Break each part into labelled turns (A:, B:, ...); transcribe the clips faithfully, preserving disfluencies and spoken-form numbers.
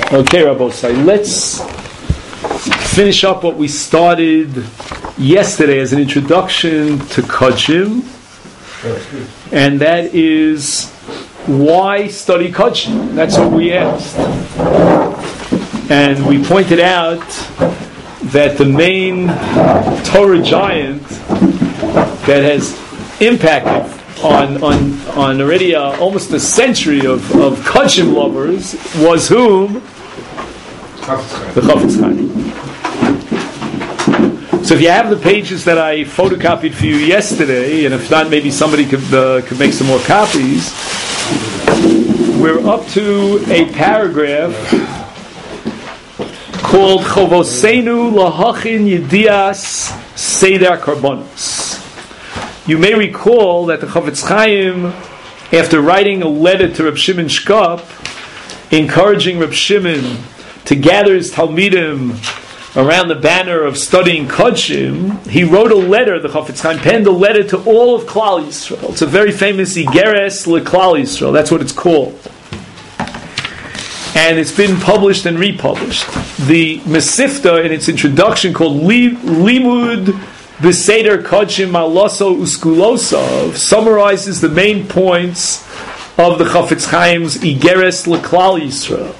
A: Okay, Rabbosai, let's finish up what we started yesterday as an introduction to Kodshim, and that is why study Kodshim. That's what we asked, and we pointed out that the main Torah giant that has impacted on on on already uh, almost a century of of Kodshim lovers was whom? The Chafetz Chaim. So if you have the pages that I photocopied for you yesterday, and if not, maybe somebody could uh, could make some more copies. We're up to a paragraph called Chovosenu Lahachin Yedias Seder Karbonos. You may recall that the Chafetz Chaim, after writing a letter to Reb Shimon Shkop, encouraging Reb Shimon to gather his Talmidim around the banner of studying Kodshim, he wrote a letter, the Chafetz Chaim penned a letter to all of Klal Yisrael. It's a very famous Igeres LeKlal Yisrael, that's what it's called. And it's been published and republished. The Mesifta, in its introduction, called Limud B'Seder Kodshim Maloso Uskulosov, summarizes the main points of the Chafetz Chaim's Igeres LeKlal Yisrael.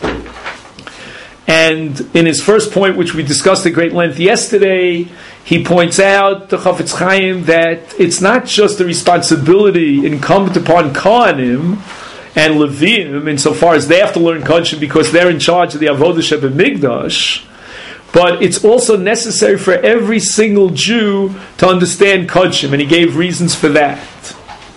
A: And in his first point, which we discussed at great length yesterday, he points out, the Chafetz Chaim, that it's not just the responsibility incumbent upon Kohanim and Leviim, insofar as they have to learn Kodshim because they're in charge of the Avodah Shebemigdash, but it's also necessary for every single Jew to understand Kodshim, and he gave reasons for that.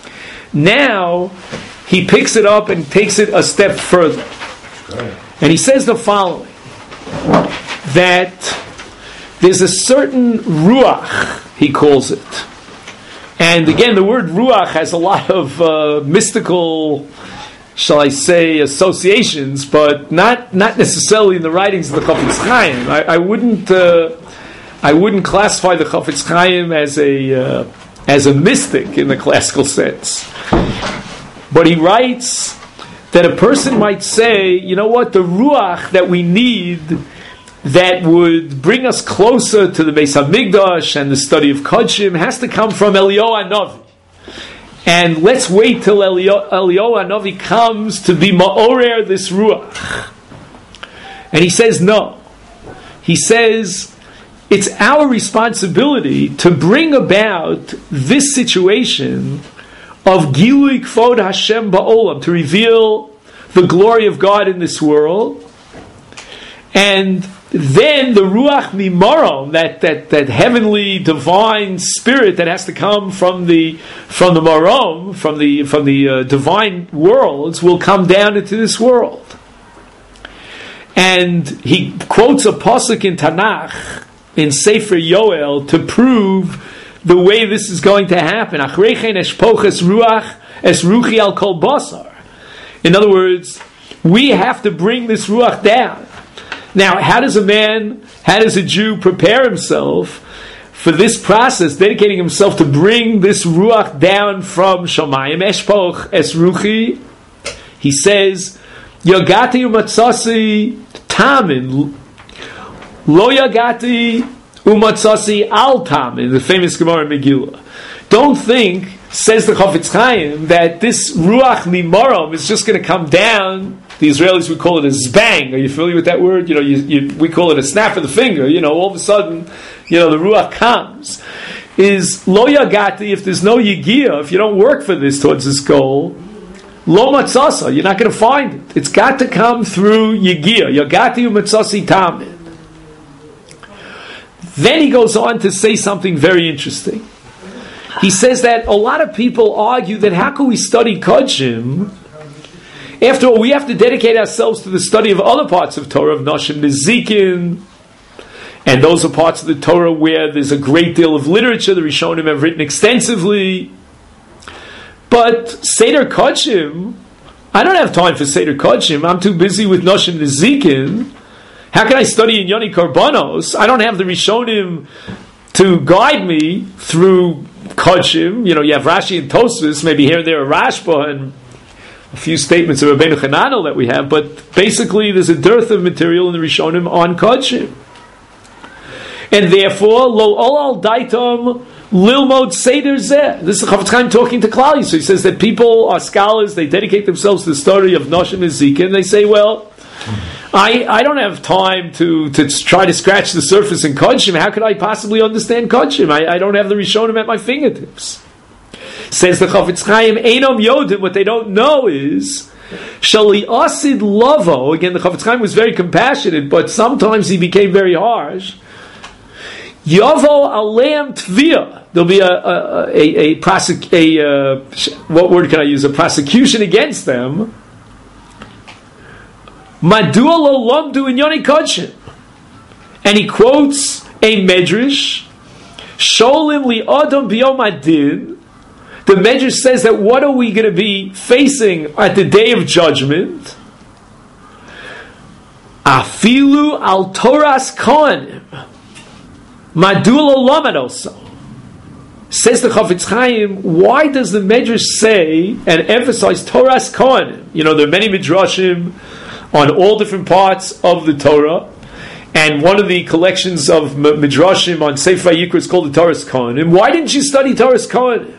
A: Now, he picks it up and takes it a step further. And he says the following, that there's a certain ruach, he calls it. And again, the word ruach has a lot of uh, mystical, shall I say, associations, but not not necessarily in the writings of the Chafetz Chaim. I, I wouldn't uh, I wouldn't classify the Chafetz Chaim as a uh, as a mystic in the classical sense. But he writes that a person might say, you know what, the ruach that we need that would bring us closer to the Beis HaMikdash and the study of Kodshim has to come from Eliyahu Hanavi. And let's wait till Eliyahu Hanavi comes to be ma'orer this ruach. And he says no. He says it's our responsibility to bring about this situation of Gilui Kvod Hashem Ba'olam, to reveal the glory of God in this world. And then the Ruach Mimarom, that, that, that heavenly divine spirit that has to come from the from the Marom, from the from the uh, divine worlds, will come down into this world. And he quotes a pasuk in Tanakh in Sefer Yoel to prove the way this is going to happen. In other words, we have to bring this ruach down. Now, how does a man, how does a Jew prepare himself for this process, dedicating himself to bring this ruach down from Shamayim? Eshpoch es ruchi. He says, Yagati umatzasi tamin, lo yagati umatzasi al tamin, the famous Gemara in Megillah. Don't think, says the Chafetz Chaim, that this ruach mimarom is just going to come down. The Israelis would call it a zbang. Are you familiar with that word? You know, you, you, we call it a snap of the finger. You know, all of a sudden, you know, the ruach comes. Is lo yagati, if there's no yigiyah, if you don't work for this towards this goal, lo matzasa, you're not going to find it. It's got to come through yigiyah. Yagati umatzasi tamin. Then he goes on to say something very interesting. He says that a lot of people argue that how can we study Kodshim? After all, we have to dedicate ourselves to the study of other parts of Torah, of Nashim Nezikin, and those are parts of the Torah where there's a great deal of literature. The Rishonim have written extensively. But Seder Kodshim, I don't have time for Seder Kodshim. I'm too busy with Nashim Nezikin. How can I study in Yoni Karbanos? I don't have the Rishonim to guide me through Kodshim. You know, you have Rashi and Tosfos, maybe here and there a Rashba, and a few statements of Rabbeinu Chananel that we have, but basically there's a dearth of material in the Rishonim on Kodshim. And therefore, lo olal daitam lilmod seder zeh. This is Chafetz Chaim talking to Klal. So he says that people are scholars, they dedicate themselves to the story of Noshim and Zika, and they say, well, I, I don't have time to, to try to scratch the surface in Kodshim. How could I possibly understand Kodshim? I, I don't have the Rishonim at my fingertips. Says the Chafetz Chaim, Einom Yodim, what they don't know is, Shali Asid Lavo, again the Chafetz Chaim was very compassionate, but sometimes he became very harsh. Yavo Aleim Tvia. There'll be a a a, a, prosec- a uh, what word can I use? A prosecution against them. Madua lo lomdu in Yoni Kodshim. And he quotes a medrash. Sholim li adam biyom adin. The medrash says that what are we going to be facing at the day of judgment? Afilu al Toras Kohanim. Madula Lamadoso. Says the Chafetz Chaim, why does the Medrash say and emphasize Toras Kohanim? You know, there are many Midrashim on all different parts of the Torah, and one of the collections of Midrashim on Sefer Vayikra is called the Toras Kohanim. Why didn't you study Toras Kohanim?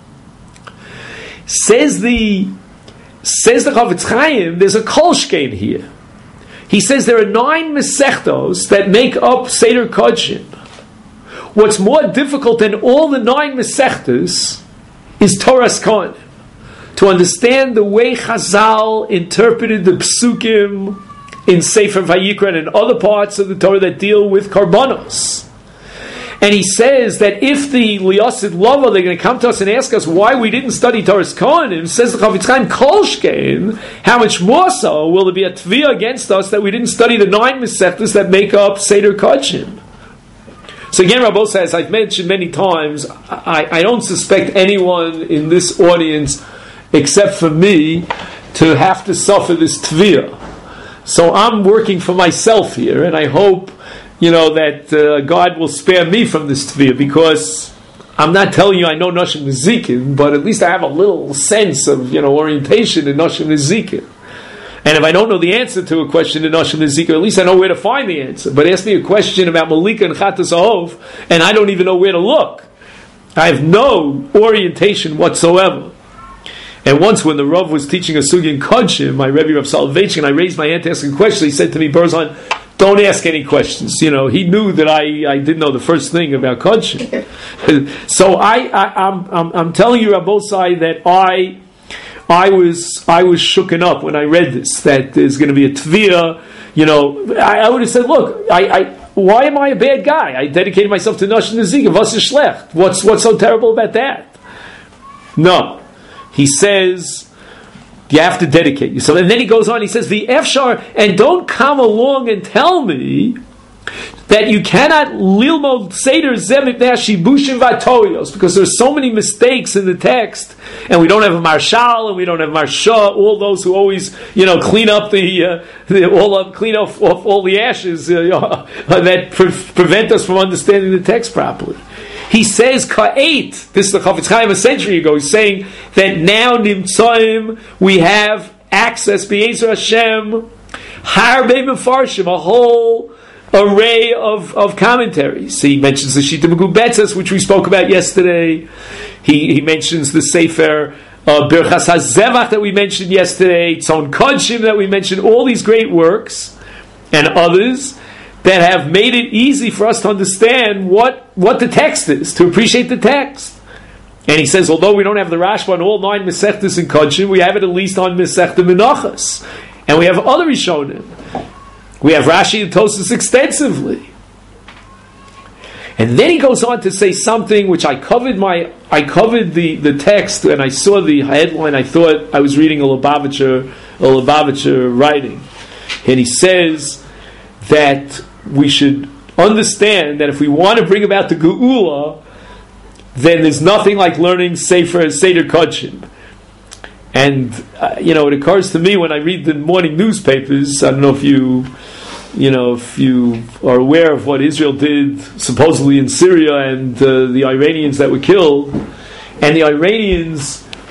A: Says the says the Chafetz Chaim, there's a kolshkein here. He says there are nine Masechtos that make up Seder Kodshim. What's more difficult than all the nine Masechtas is Toras Kohanim. To understand the way Chazal interpreted the Psukim in Sefer Vayikra and in other parts of the Torah that deal with Karbanos. And he says that if the Liyasid Lava, they're going to come to us and ask us why we didn't study Toras Kohanim, says the Chafetz Chaim Kolshkein, how much more so will there be a Tviyah against us that we didn't study the nine Masechtas that make up Seder Kodshim? So again, Rabbi says, I've mentioned many times, I, I don't suspect anyone in this audience, except for me, to have to suffer this tviyah. So I'm working for myself here, and I hope, you know, that uh, God will spare me from this tviyah, because I'm not telling you I know Noshim Nezikin, but at least I have a little sense of, you know, orientation in Noshim Nezikin. And if I don't know the answer to a question in Noshim Nezikin, at least I know where to find the answer. But ask me a question about Malika and Chatas Ahov, and I don't even know where to look. I have no orientation whatsoever. And once when the Rav was teaching a sugi in Kodshim, my Rebbe Rav Soloveitchik, I raised my hand to ask a question. He said to me, Berzon, don't ask any questions. You know, he knew that I, I didn't know the first thing about Kodshim. So I, I, I'm, I'm, I'm telling you, Rabbosai, that I, I was, I was shooken up when I read this, that there's going to be a tviyah. You know, I, I would have said, look, I, I, why am I a bad guy? I dedicated myself to Noshim Nezikin. Was ist schlecht? What's, what's so terrible about that? No. He says, you have to dedicate yourself. And then he goes on, he says, the Efshar, and don't come along and tell me that you cannot lilmod seder zemik shibushim vatoyos, because there's so many mistakes in the text, and we don't have a marshal, and we don't have marsha, all those who always, you know, clean up the, uh, the all up, clean off, off all the ashes uh, that pre- prevent us from understanding the text properly. He says, Ka'et, this is the Chafetz Chaim a century ago, he's saying that now Nimtzoim, we have access, B'Yezer Hashem, Harbe Mefarshim, a whole array of, of commentaries. He mentions the Shita Megubetzes, which we spoke about yesterday. He, he mentions the Sefer uh, Birchas HaZevach that we mentioned yesterday, Tzon Kodshim that we mentioned, all these great works, and others that have made it easy for us to understand what, what the text is, to appreciate the text. And he says, although we don't have the Rashba on all nine Masechtas in Kodshim, we have it at least on Masechta Menachos. And we have other Rishonim. We have Rashi and Tosas extensively. And then he goes on to say something which I covered my I covered the, the text, and I saw the headline, I thought I was reading a Lubavitcher, a Lubavitcher writing. And he says that we should understand that if we want to bring about the Geula, then there's nothing like learning Sefer Seder Kodshim. And uh, you know, it occurs to me when I read the morning newspapers. I don't know if you, you know, if you are aware of what Israel did supposedly in Syria and uh, the Iranians that were killed. And the Iranians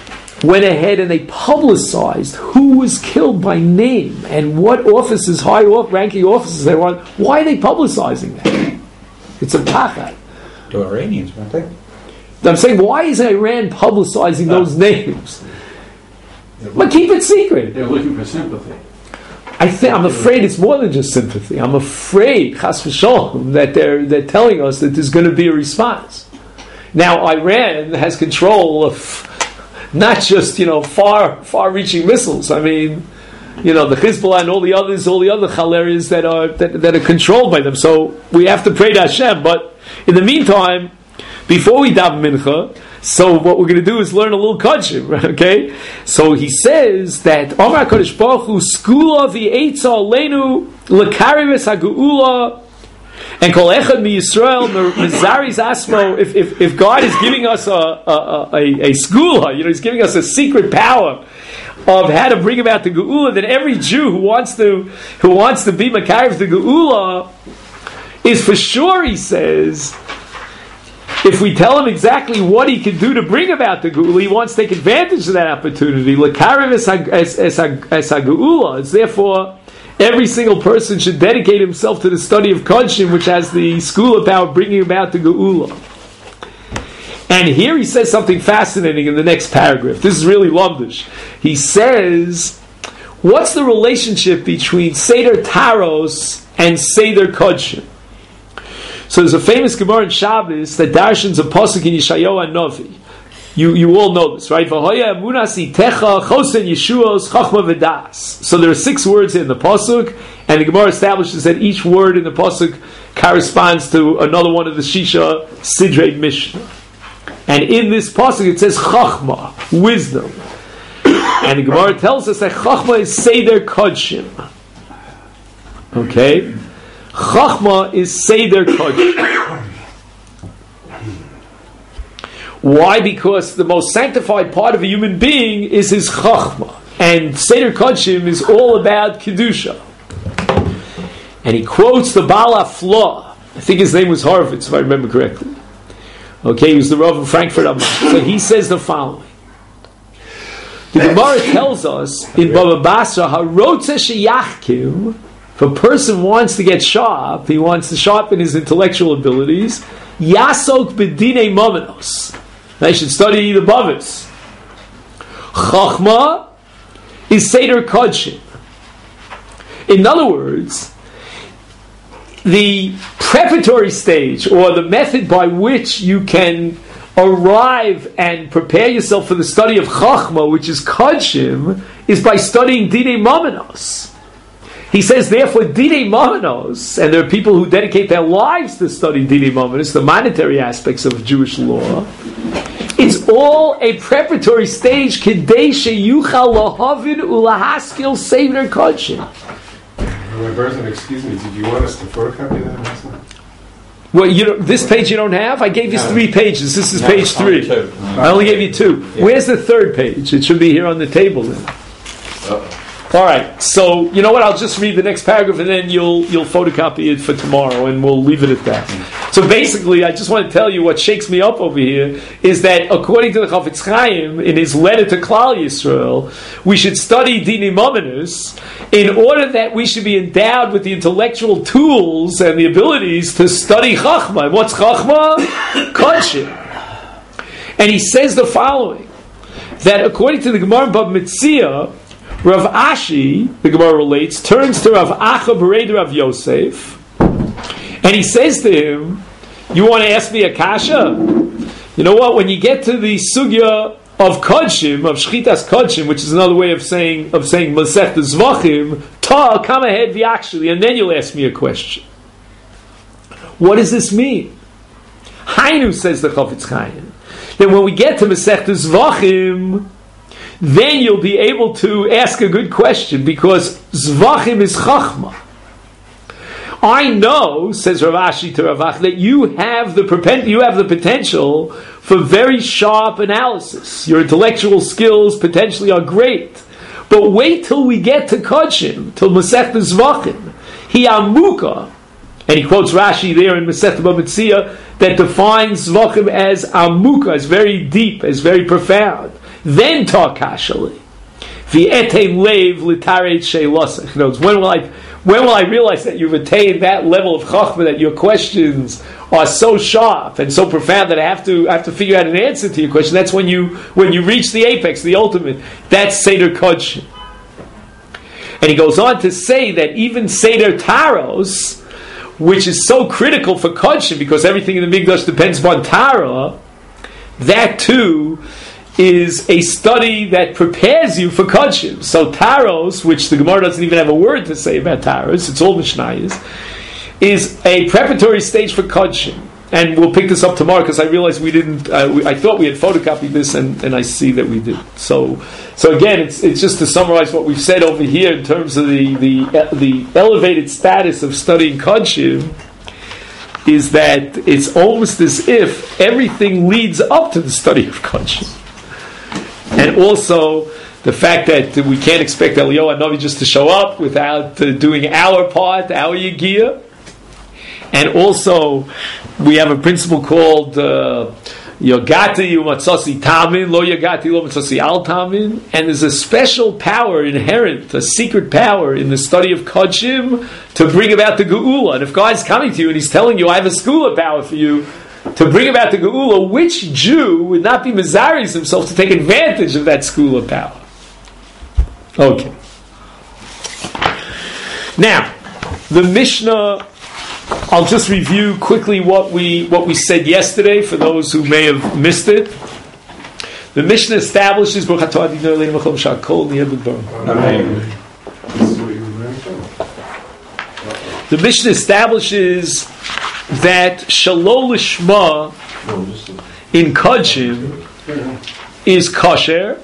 A: went ahead and they publicized who was killed by name and what officers, high ranking officers they were on. Why are they publicizing that? It's a pachad.
B: The Iranians, weren't they?
A: I'm saying, why is Iran publicizing oh. those names? But keep it secret.
C: They're looking for sympathy.
A: I think I'm afraid it's more than just sympathy. I'm afraid, chas v'sholem, that they're they're telling us that there's going to be a response. Now, Iran has control of not just, you know, far far-reaching missiles. I mean, you know, the Hezbollah and all the others, all the other chaleris that are that, that are controlled by them. So we have to pray to Hashem. But in the meantime, before we daven mincha, so what we're going to do is learn a little kodshim, okay? So he says that Omar Kodesh Baruch Hu skula v'eitza aleinu lekarives hageula and kol echad mi Yisrael mizaris asmo. If if if God is giving us a a a, a skula, you know, He's giving us a secret power of how to bring about the geula, then every Jew who wants to who wants to be makariv the geula is for sure, he says, if we tell him exactly what he can do to bring about the geula, he wants to take advantage of that opportunity. Lekariv es ha-geula. It's therefore every single person should dedicate himself to the study of kodshim, which has the skula power of bringing about the geula. And here he says something fascinating in the next paragraph. This is really lumdish. He says, what's the relationship between Seder Taros and Seder Kodshim? So there's a famous Gemara in Shabbos that darshans a pasuk in Yeshayahu Hanavi. You you all know this, right? V'hoya emunas itecha chosen Yeshuos chachma v'das. So there are six words in the pasuk, and the Gemara establishes that each word in the pasuk corresponds to another one of the Shisha Sidrei Mishnah. And in this pasuk it says chachma, wisdom, and the Gemara tells us that chachma is Seder Kodshim. Okay. Chachma is Seder Kodshim. Why? Because the most sanctified part of a human being is his Chachma. And Seder Kodshim is all about Kedusha. And he quotes the Baal HaFlah. I think his name was Horowitz, if I remember correctly. Okay, he was the Rav of Frankfurt. So he says the following. The Gemara tells us in Baba Basra, HaRotze Sheyachkim, if a person wants to get sharp, he wants to sharpen his intellectual abilities, Yasok b'dinei momenos. They should study the Bavis. Chachma is Seder Kodshim. In other words, the preparatory stage, or the method by which you can arrive and prepare yourself for the study of Chachma, which is Kodshim, is by studying Dinei Momenos. He says, therefore, Dinei Momenos, and there are people who dedicate their lives to study Dinei Momenos, the monetary aspects of Jewish law, it's all a preparatory stage, Kedei sheyuchal lahavin ulahaskil Seder Kodshim.
C: My person, excuse me, did you want us to photocopy that last night?
A: Well, you don't, this page you don't have? I gave you no. three pages. This is no, page three. I only gave you two. Yeah. Where's the third page? It should be here on the table then. Uh-oh. All right, so you know what? I'll just read the next paragraph, and then you'll you'll photocopy it for tomorrow, and we'll leave it at that. So basically, I just want to tell you what shakes me up over here is that according to the Chafetz Chaim in his letter to Klal Yisrael, we should study Dinei Momenos in order that we should be endowed with the intellectual tools and the abilities to study Chachma. And what's Chachma? Kodshim. And he says the following: that according to the Gemara Bab Metzia, Rav Ashi, the Gemara relates, turns to Rav Acha Bered Rav Yosef, and he says to him, "You want to ask me a kasha? You know what? When you get to the sugya of kodshim, of shchitas kodshim, which is another way of saying of saying Masechta Zvachim, ta come ahead v'akshali, and then you'll ask me a question. What does this mean? Hainu, says the Chafetz Chaim, that when we get to Masechta Zvachim, then you'll be able to ask a good question, because Zvachim is Chachma. I know, says Rav Ashi to Rav Ach, that you have the propen- you have the potential for very sharp analysis. Your intellectual skills potentially are great. But wait till we get to Kodshim, till Masechta Zvachim. Hi amuka, and he quotes Rashi there in Masechta Bava Metzia that defines Zvachim as amuka, as very deep, as very profound. then talk kashali. V'etein leiv l'tareit she'ilosach. In other words, when will I, when will I realize that you've attained that level of chachma, that your questions are so sharp and so profound that I have to I have to figure out an answer to your question? That's when you when you reach the apex, the ultimate. That's Seder Kodshim. And he goes on to say that even Seder Taros, which is so critical for Kodshim because everything in the Mikdash depends upon Tara, that too is a study that prepares you for Kodshim. So Taros, which the Gemara doesn't even have a word to say about Taros, it's all Mishnayos, is a preparatory stage for Kodshim. And we'll pick this up tomorrow because I realized we didn't, uh, we, I thought we had photocopied this and, and I see that we did. So so again, it's it's just to summarize what we've said over here in terms of the, the, the elevated status of studying Kodshim, is that it's almost as if everything leads up to the study of Kodshim. And also the fact that we can't expect Eliyahu Hanavi just to show up without uh, doing our part, our Yegiyah. And also, we have a principle called Yogati Umatzasi Tamin, Lo Yogati Lo Matzasi Al Tamin, and there's a special power inherent, a secret power in the study of Kodshim to bring about the Geula. And if God's coming to you and He's telling you, I have a Skula power for you to bring about the Geula, which Jew would not be Mazaris himself to take advantage of that Skula power? Okay. Now, the Mishnah, I'll just review quickly what we what we said yesterday for those who may have missed it. The Mishnah establishes the Mishnah establishes that Shalol Lishma in Kodshim is kosher,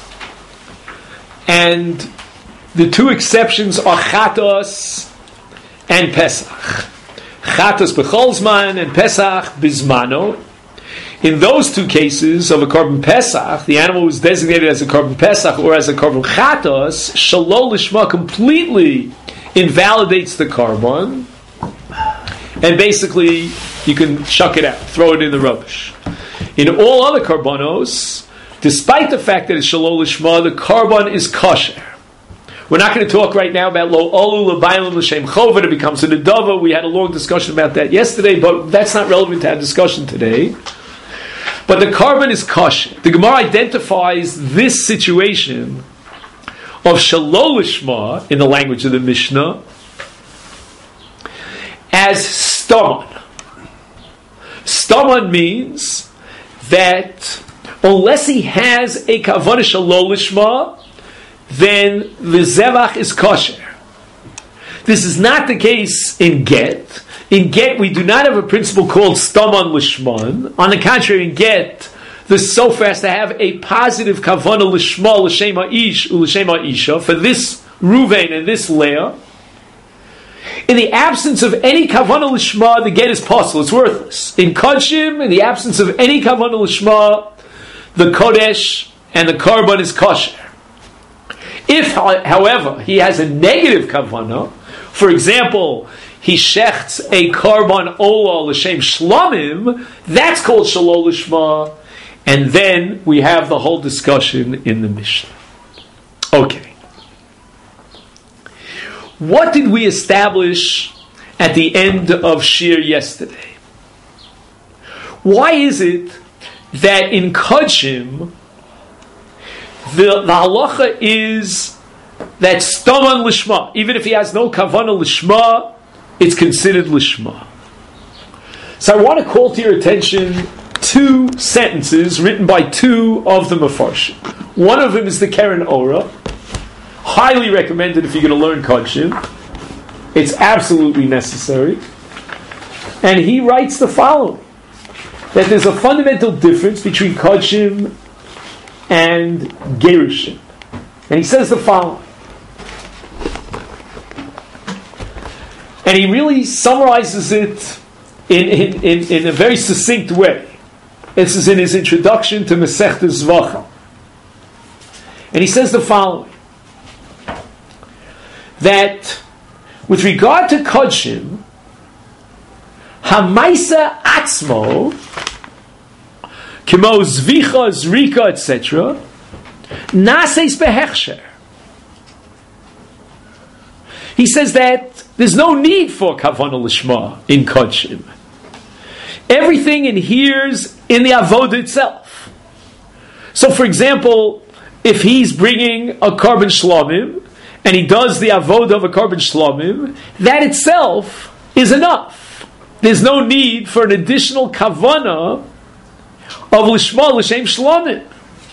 A: and the two exceptions are Chatos and Pesach. Chatos b'chol zman and Pesach bizmano. In those two cases of a korban Pesach, the animal was designated as a korban Pesach or as a korban Chatos, Shalol Lishma completely invalidates the korban, and basically you can chuck it out, throw it in the rubbish. In all other korbanos, despite the fact that it's Shalol Lishma, the korban is kosher. We're not going to talk right now about lo olu l'bayim l'shem chova. It becomes a nedava. We had a long discussion about that yesterday, but that's not relevant to our discussion today. But the korban is kosher. The Gemara identifies this situation of Shalol Lishma in the language of the Mishnah as staman. Staman means that unless he has a kavanah Shalol Lishma, then the zevach is kosher. This is not the case in get. In get, we do not have a principle called staman lishman. On the contrary, in get, the sofer has to have a positive kavanah lishma l'shem ha'ish u'l'shem ha'isha for this Ruvain and this Leah. In the absence of any kavanah lishma, the get is possible. It's worthless. In kodshim, in the absence of any kavanah lishma, the kodesh and the korban is kosher. If, however, he has a negative kavanah, for example, he shechts a korban ola l'shem shlamim, that's called Shalol Lishma, and then we have the whole discussion in the Mishnah. Okay. What did we establish at the end of Shir yesterday? Why is it that in Kodshim, The, the halacha is that staman lishma, even if he has no kavanah lishma, it's considered lishma. So I want to call to your attention two sentences written by two of the Mefarshim. One of them is the Keren Ora, highly recommended if you're going to learn Kodshim. It's absolutely necessary. And he writes the following, that there's a fundamental difference between Kodshim and Gerushin. And he says the following. And he really summarizes it in, in, in, in a very succinct way. This is in his introduction to Masechta Zvachim. And he says the following. That with regard to Kodshim, Hamaisa Atzmo, Kimo Zvicha, Zrika, et cetera, Naseis behechsher. He says that there's no need for kavana lishma in kodshim. Everything adheres in the avodah itself. So, for example, if he's bringing a korban shlomim and he does the avodah of a korban shlomim, that itself is enough. There's no need for an additional kavana of lishma l'shem shlomim.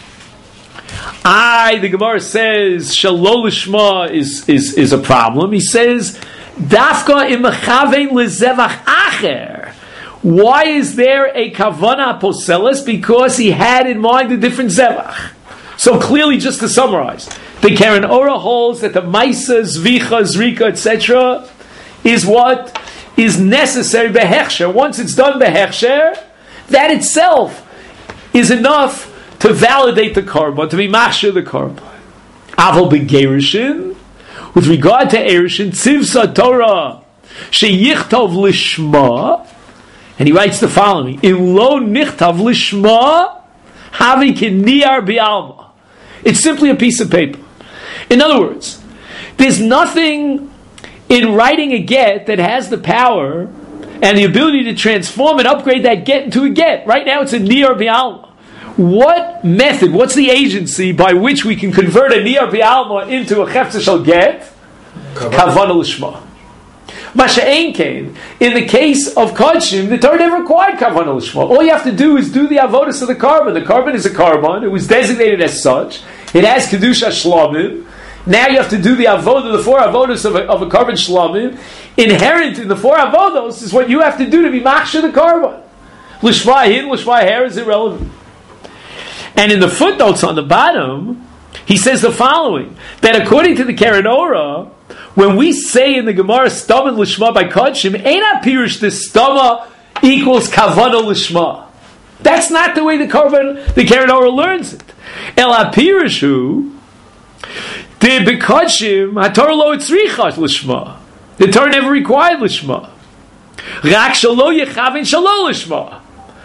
A: I, the Gemara says, shalo lishma is, is, is a problem. He says, dafka imachavein lezevach acher. Why is there a kavana aposelis? Because he had in mind a different zevach. So clearly, just to summarize, the Karen Ora holds that the maisa, zvicha, zrika, et cetera is what is necessary behechsher. Once it's done behechsher, that itself is enough to validate the korban, to be machshir the korban. Aval begerishin, with regard to erishin, tzivsa Torah sheyichtov lishma, and he writes the following: In lo nichtav lishma, havi kiniyar bi'alma. It's simply a piece of paper. In other words, there's nothing in writing a get that has the power and the ability to transform and upgrade that get into a get. Right now, it's a niyar bi'alma. What method, what's the agency by which we can convert a niyar bi'alma into a chefza shel get? Kavana l'shma. Masha'en came, in the case of kodshim, the Torah never required kavana l'shma. All you have to do is do the avodas of the korban. The korban is a korban. It was designated as such. It has kedusha shlomim. Now you have to do the avodah, the four avodas of a, of a korban shlomim. Inherent in the four avodos is what you have to do to be machshir the korban. L'shma hin, l'shma her is irrelevant. And in the footnotes on the bottom, he says the following, that according to the Karen Ora, when we say in the Gemara, Stama Lishma by Kodshim, Eina Pirush, the Stama equals Kavana Lishma. That's not the way the Korban, the Karen Ora learns it. Ela Pirushu, the Bekodshim, HaTorah lo etzricha Lishma. The Torah never required Lishma. Rak shalo yechavin shalo Lishma.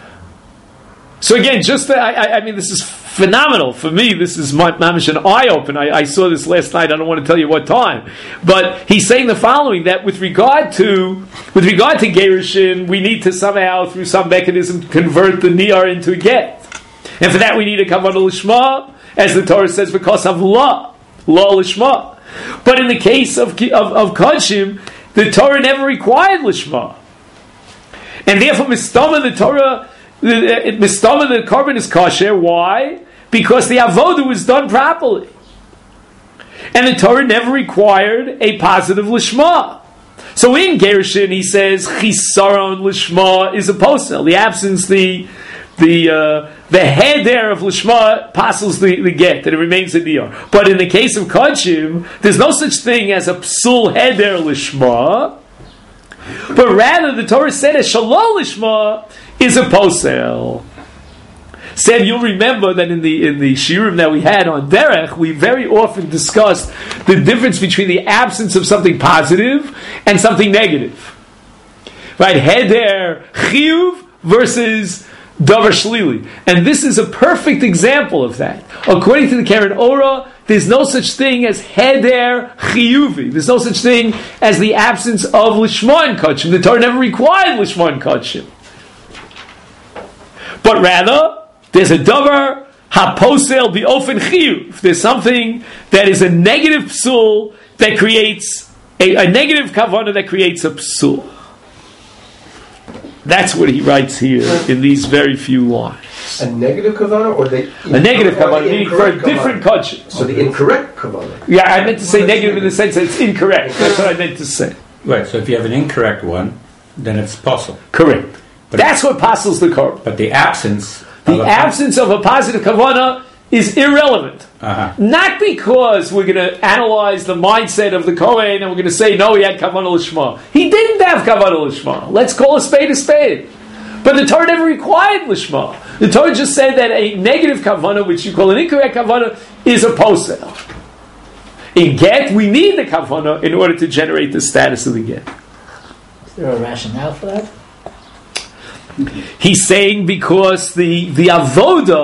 A: So again, just the, I, I mean, this is phenomenal for me. This is mamish an eye open. I, I saw this last night. I don't want to tell you what time, but he's saying the following: that with regard to with regard to gerushin, we need to somehow, through some mechanism, convert the niyar into a get, and for that we need a kavana lishma, as the Torah says, because of law, law lishma. But in the case of of, of kodshim, the Torah never required lishma, and therefore mistama the Torah. The mistama, the korban is kosher. Why? Because the avodah was done properly, and the Torah never required a positive lishma. So in gerushin, he says chisaron lishma is a posel. The absence, the the uh, the heder of lishma passes the, the get, and it remains a niyar. But in the case of kodshim, there's no such thing as a psul heder lishma, but rather the Torah said a shalol lishma is a posel. Sam, you'll remember that in the in the shiurim that we had on derech, we very often discussed the difference between the absence of something positive and something negative. Right? Heder chiyuv versus davar shlili. And this is a perfect example of that. According to the Karen Ora, there's no such thing as heder chiyuvi. There's no such thing as the absence of lishma and kodshim. The Torah never required lishma and kodshim. But rather, there's a davar haposel biofen chiyuv. There's something that is a negative psul that creates a, a negative kavana that creates a psul. That's what he writes here in these very few lines.
D: A negative kavana, or the
A: a negative kavana, meaning for a different kodshim.
D: So the incorrect kavana.
A: Yeah, I meant to say negative in the sense that it's incorrect. That's what I meant to say.
B: Right. So if you have an incorrect one, then it's possible.
A: Correct.
B: But
A: that's what passes the korban.
B: But the absence,
A: the of absence of a positive kavana is irrelevant.
B: Uh-huh.
A: Not because we're going to analyze the mindset of the Kohen and we're going to say, no, he had kavana lishma. He didn't have kavana lishma. Let's call a spade a spade. But the Torah never required lishma. The Torah just said that a negative kavana, which you call an incorrect kavana, is a posel. In get, we need the kavana in order to generate the status of the get.
E: Is there a rationale for that?
A: He's saying because the, the avoda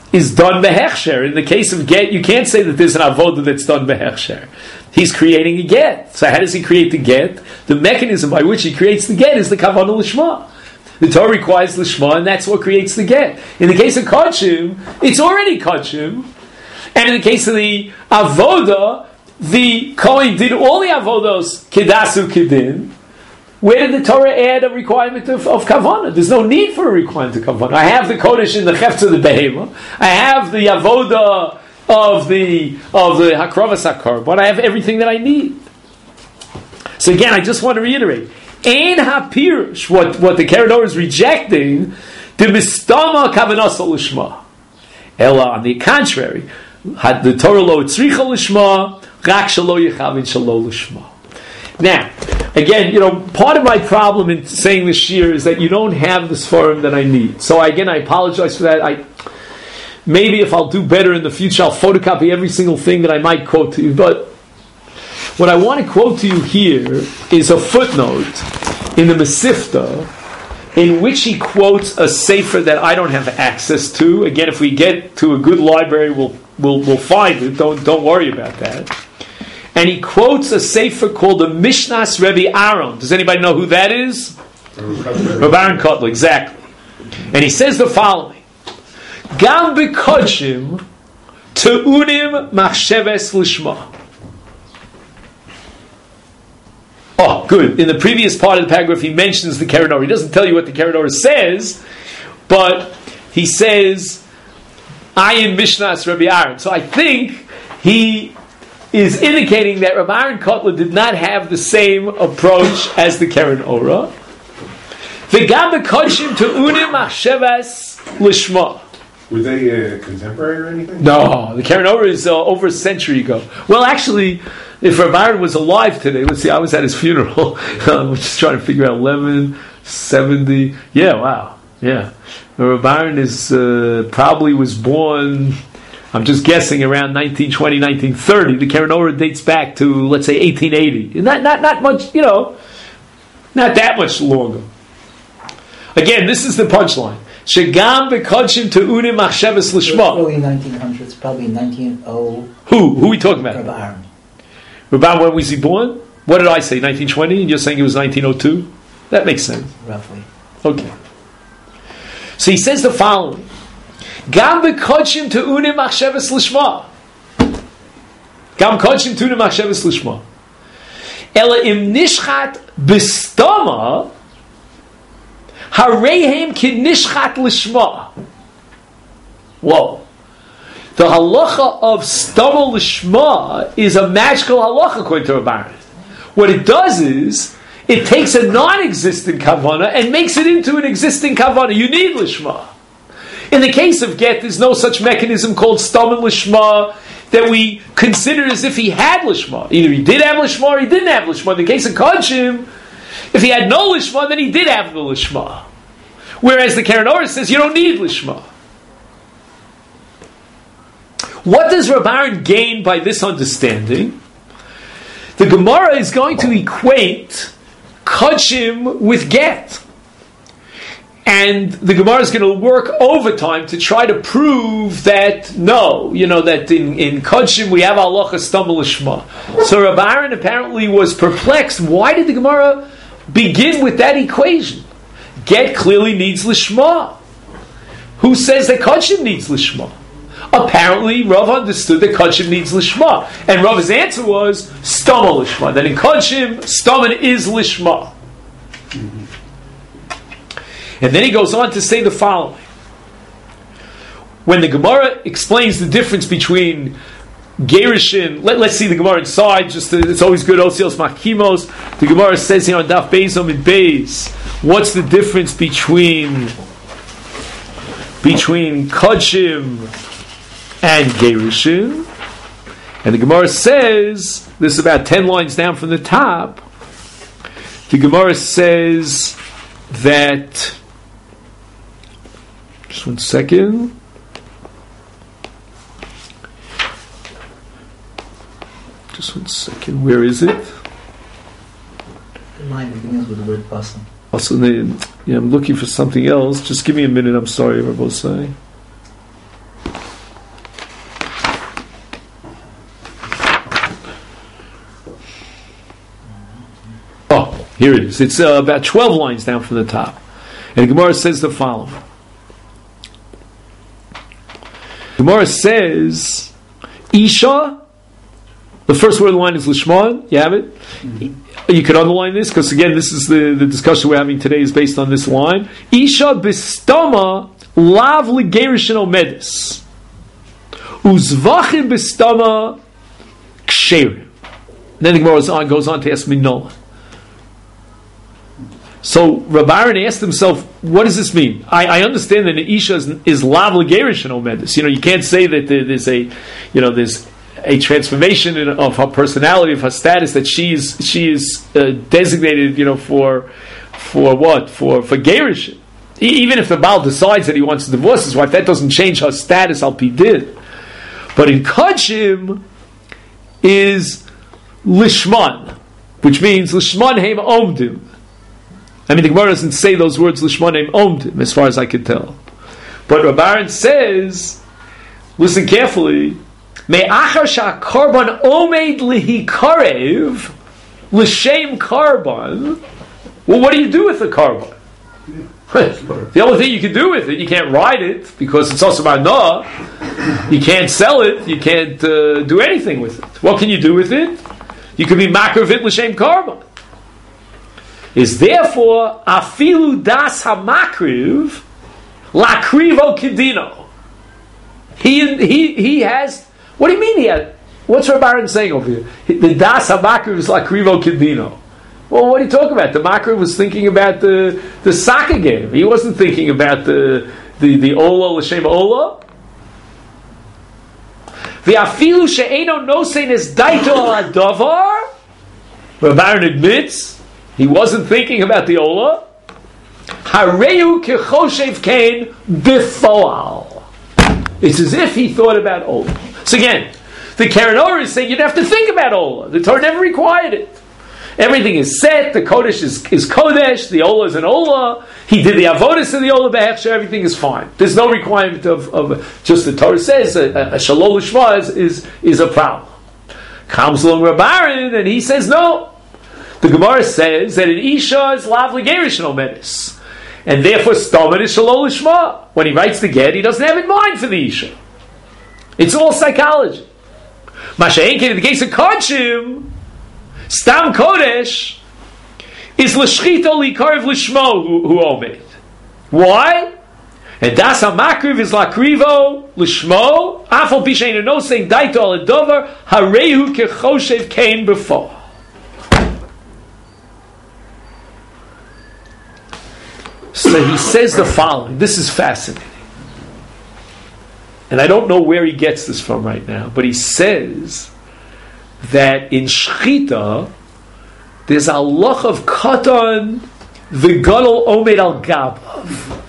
A: is done behechsher. In the case of get, you can't say that there's an avoda that's done behechsher. He's creating a get. So how does he create the get? The mechanism by which he creates the get is the kavanah lishma. The Torah requires lishma, and that's what creates the get. In the case of kodshim, it's already kodshim. And in the case of the avoda, the Kohen did all the avodos kedasu kedin. Where did the Torah add a requirement of, of kavanah? There's no need for a requirement of kavanah. I have the kodesh in the chefetz of the behema. I have the avoda of the of the hakravas hakar, but I have everything that I need. So again, I just want to reiterate: ein hapirush, what what the Keren Orah is rejecting, the mistama kavanasa lishma. Ella, on the contrary, had the Torah lo tzricha lishma, rak shalo yechavin shalo lishma. Now, again, you know, part of my problem in saying this year is that you don't have the Sfarim that I need. So again, I apologize for that. I maybe if I'll do better in the future, I'll photocopy every single thing that I might quote to you. But what I want to quote to you here is a footnote in the Mesifta in which he quotes a sefer that I don't have access to. Again, if we get to a good library, we'll we'll, we'll find it. Don't don't worry about that. And he quotes a sefer called the Mishnas Rebbe Aaron. Does anybody know who that is? Rebbe Aaron Kotler, exactly. And he says the following: Gam b'kodshim te'unim machsheves lishma. Oh, good. In the previous part of the paragraph, he mentions the Keren Orah. He doesn't tell you what the Keren Orah says, but he says, I am Mishnas Rebbe Aaron. So I think he is indicating that Rebbe Aaron Kotler did not have the same approach as the Keren Orah. V'gam b'kodshim te'unim machsheves lishma.
C: Were they uh, contemporary or anything?
A: No, the Keren Orah is uh, over a century ago. Well, actually, if Rebbe Aaron was alive today, let's see, I was at his funeral. I'm just trying to figure out eleven seventy. Yeah, wow. Yeah. Rebbe Aaron is, uh, probably was born, I'm just guessing, around nineteen twenty, nineteen thirty. The Keren Orah dates back to, let's say, eighteen eighty. Not, not, not much, you know, not that much longer. Again, this is the punchline. Shegam b'kodshim te'unim machsheves lishma.
E: Early nineteen hundreds, probably nineteen oh.
A: Who? Who are we talking about?
E: Rebbe Aaron.
A: Rebbe Aaron, when was he born? What did I say, nineteen twenty? And you're saying it was nineteen oh two? That makes sense.
E: Roughly.
A: Okay. So he says the following. Gam b'kodshim te'unim machsheves lishma. Gam kodshim te'unim machsheves lishma. Ela im nishchat b'stama hareihem ki nishchat lishma. Whoa. The halacha of stama lishma is a magical halacha according to Rebbe Aaron. What it does is, it takes a non-existent kavanah and makes it into an existing kavanah. You need lishma. In the case of get, there's no such mechanism called stama lishma that we consider as if he had lishma. Either he did have lishma or he didn't have lishma. In the case of kodshim, if he had no lishma, then he did have the lishma. Whereas the Keren Orah says you don't need lishma. What does Rebbe Aaron gain by this understanding? The Gemara is going to equate kodshim with get. And the Gemara is going to work overtime to try to prove that, no, you know, that in, in kodshim we have halacha stama lishma. So Rebbe Aaron apparently was perplexed. Why did the Gemara begin with that equation? Get clearly needs lishma. Who says that kodshim needs lishma? Apparently, Rav understood that kodshim needs lishma, and Rav's answer was stama lishma. That in kodshim, stama is lishma. Mm-hmm. And then he goes on to say the following: when the Gemara explains the difference between gerushin, let, let's see the Gemara inside. Just to, it's always good. Osios makimos. The Gemara says here on Daf Beis and Beis, what's the difference between between kodshim and gerushin? And the Gemara says, this is about ten lines down from the top, the Gemara says that, just one second, just one second, where is it?
E: The line begins with the word basam.
A: Also, yeah, I'm looking for something else. Just give me a minute, I'm sorry, Rabbi Say. Here it is. It's uh, about twelve lines down from the top. And the Gemara says the following. Gemara says, Isha, the first word of the line is Lishman. You have it? Mm-hmm. You could underline this, because again, this is the, the discussion we're having today is based on this line. Isha bistama lav ligerishin omedis. Uzvachim bistama ksherim. Then the Gemara goes on to ask Minola. So Rabbi Aaron asked himself, what does this mean? I, I understand that the Isha is, is lav legerish and omedis. You know, you can't say that there, there's a, you know, there's a transformation in, of her personality, of her status, that she is she is uh, designated, you know, for for what? For for gerish. E- even if the Baal decides that he wants to divorce his wife, that doesn't change her status al pi din. But in Kachim is lishman, which means lishman heim omdim. I mean, the Gemara doesn't say those words lishman heim omdim, as far as I can tell. But Rabbi Aaron says, listen carefully, me'achar sha'karban omeid lihikarev l'shem karban. Well, what do you do with the karban? The only thing you can do with it, you can't ride it because it's also ma'anah. You can't sell it. You can't uh, do anything with it. What can you do with it? You can be makravit l'shem karban. Is therefore afilu das hamakriv lakrivo kedino. He he he has. What do you mean he has? What's Rabbi Aaron saying over here? The das hamakriv is lakrivo kedino. Well, what are you talking about? The makriv was thinking about the the soccer game. He wasn't thinking about the the the ola l'shem ola. The afilu she'eno nosein is daito al adavar. Rabbi Aaron admits he wasn't thinking about the ola. Hareu kechoshev kain bifoal. It's as if he thought about ola. So again, the Karen Or is saying you don't have to think about ola. The Torah never required it. Everything is set. The Kodesh is, is Kodesh. The ola is an ola. He did the avodas of the ola behechsher. Everything is fine. There's no requirement of, of just the Torah says a, a, a shalol lishma is, is is a problem. Comes along Rabbi Aaron and he says no. The Gemara says that an Isha is lav legerish no medis, and therefore stomach is shalol lishma. When he writes the get, he doesn't have in mind for the Isha. It's all psychology. Masha'enkin in the case of Kodshim, stam kodesh is l'shchita likarv lishmo who, who omed. Why? And das hamakriv is lakrivo lishmo afal pishein no saying daito al adover harehu kechoshev kain before. So he says the following. This is fascinating. And I don't know where he gets this from right now, but he says that in Shechita, there's a loch of katan v'gadol omed al gabav.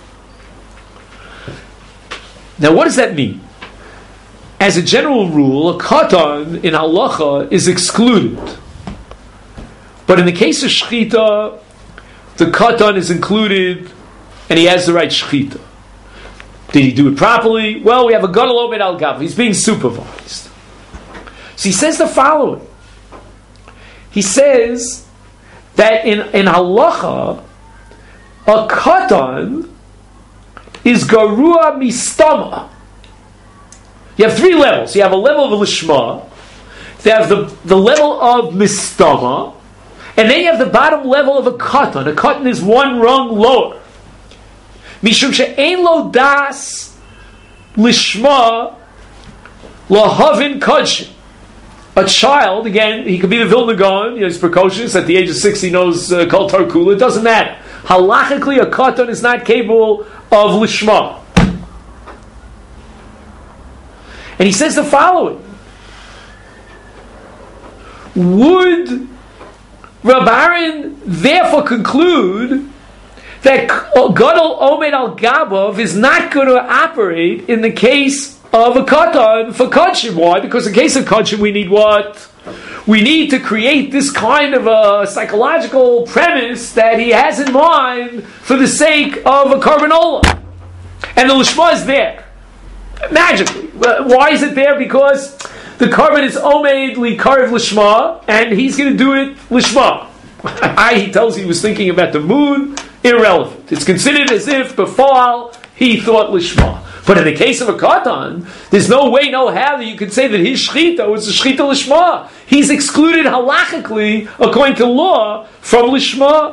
A: Now what does that mean? As a general rule, a katan in halacha is excluded. But in the case of Shechita, the katan is included and he has the right shechita. Did he do it properly? Well, we have a gadol omed al gav. He's being supervised. So he says the following. He says that in, in halacha, a katan is garua mistama. You have three levels. You have a level of lishma. You have the, the level of mistama. And then you have the bottom level of a katan. A katan is one rung lower. Mishum she'ein lo das lishma lahavin kodshim. A child, again, he could be the Vilna Gaon, you know, he's precocious, at the age of six he knows uh, Kol Tarkula, it doesn't matter. Halachically, a katan is not capable of lishma. And he says the following. Would Rabbi Aaron therefore conclude that Gadol Omed al Gabav is not going to operate in the case of a katan for kodshim? Why? Because in case of kodshim we need what? We need to create this kind of a psychological premise that he has in mind for the sake of a carbanola. And the lishma is there. Magically. Why is it there? Because the carbon is omed li karv lishma, and he's going to do it lishma. I, he tells you he was thinking about the moon, irrelevant. It's considered as if before he thought lishma. But in the case of a katan, there's no way, no how that you could say that his shchita was a shchita lishma. He's excluded halachically, according to law, from lishma.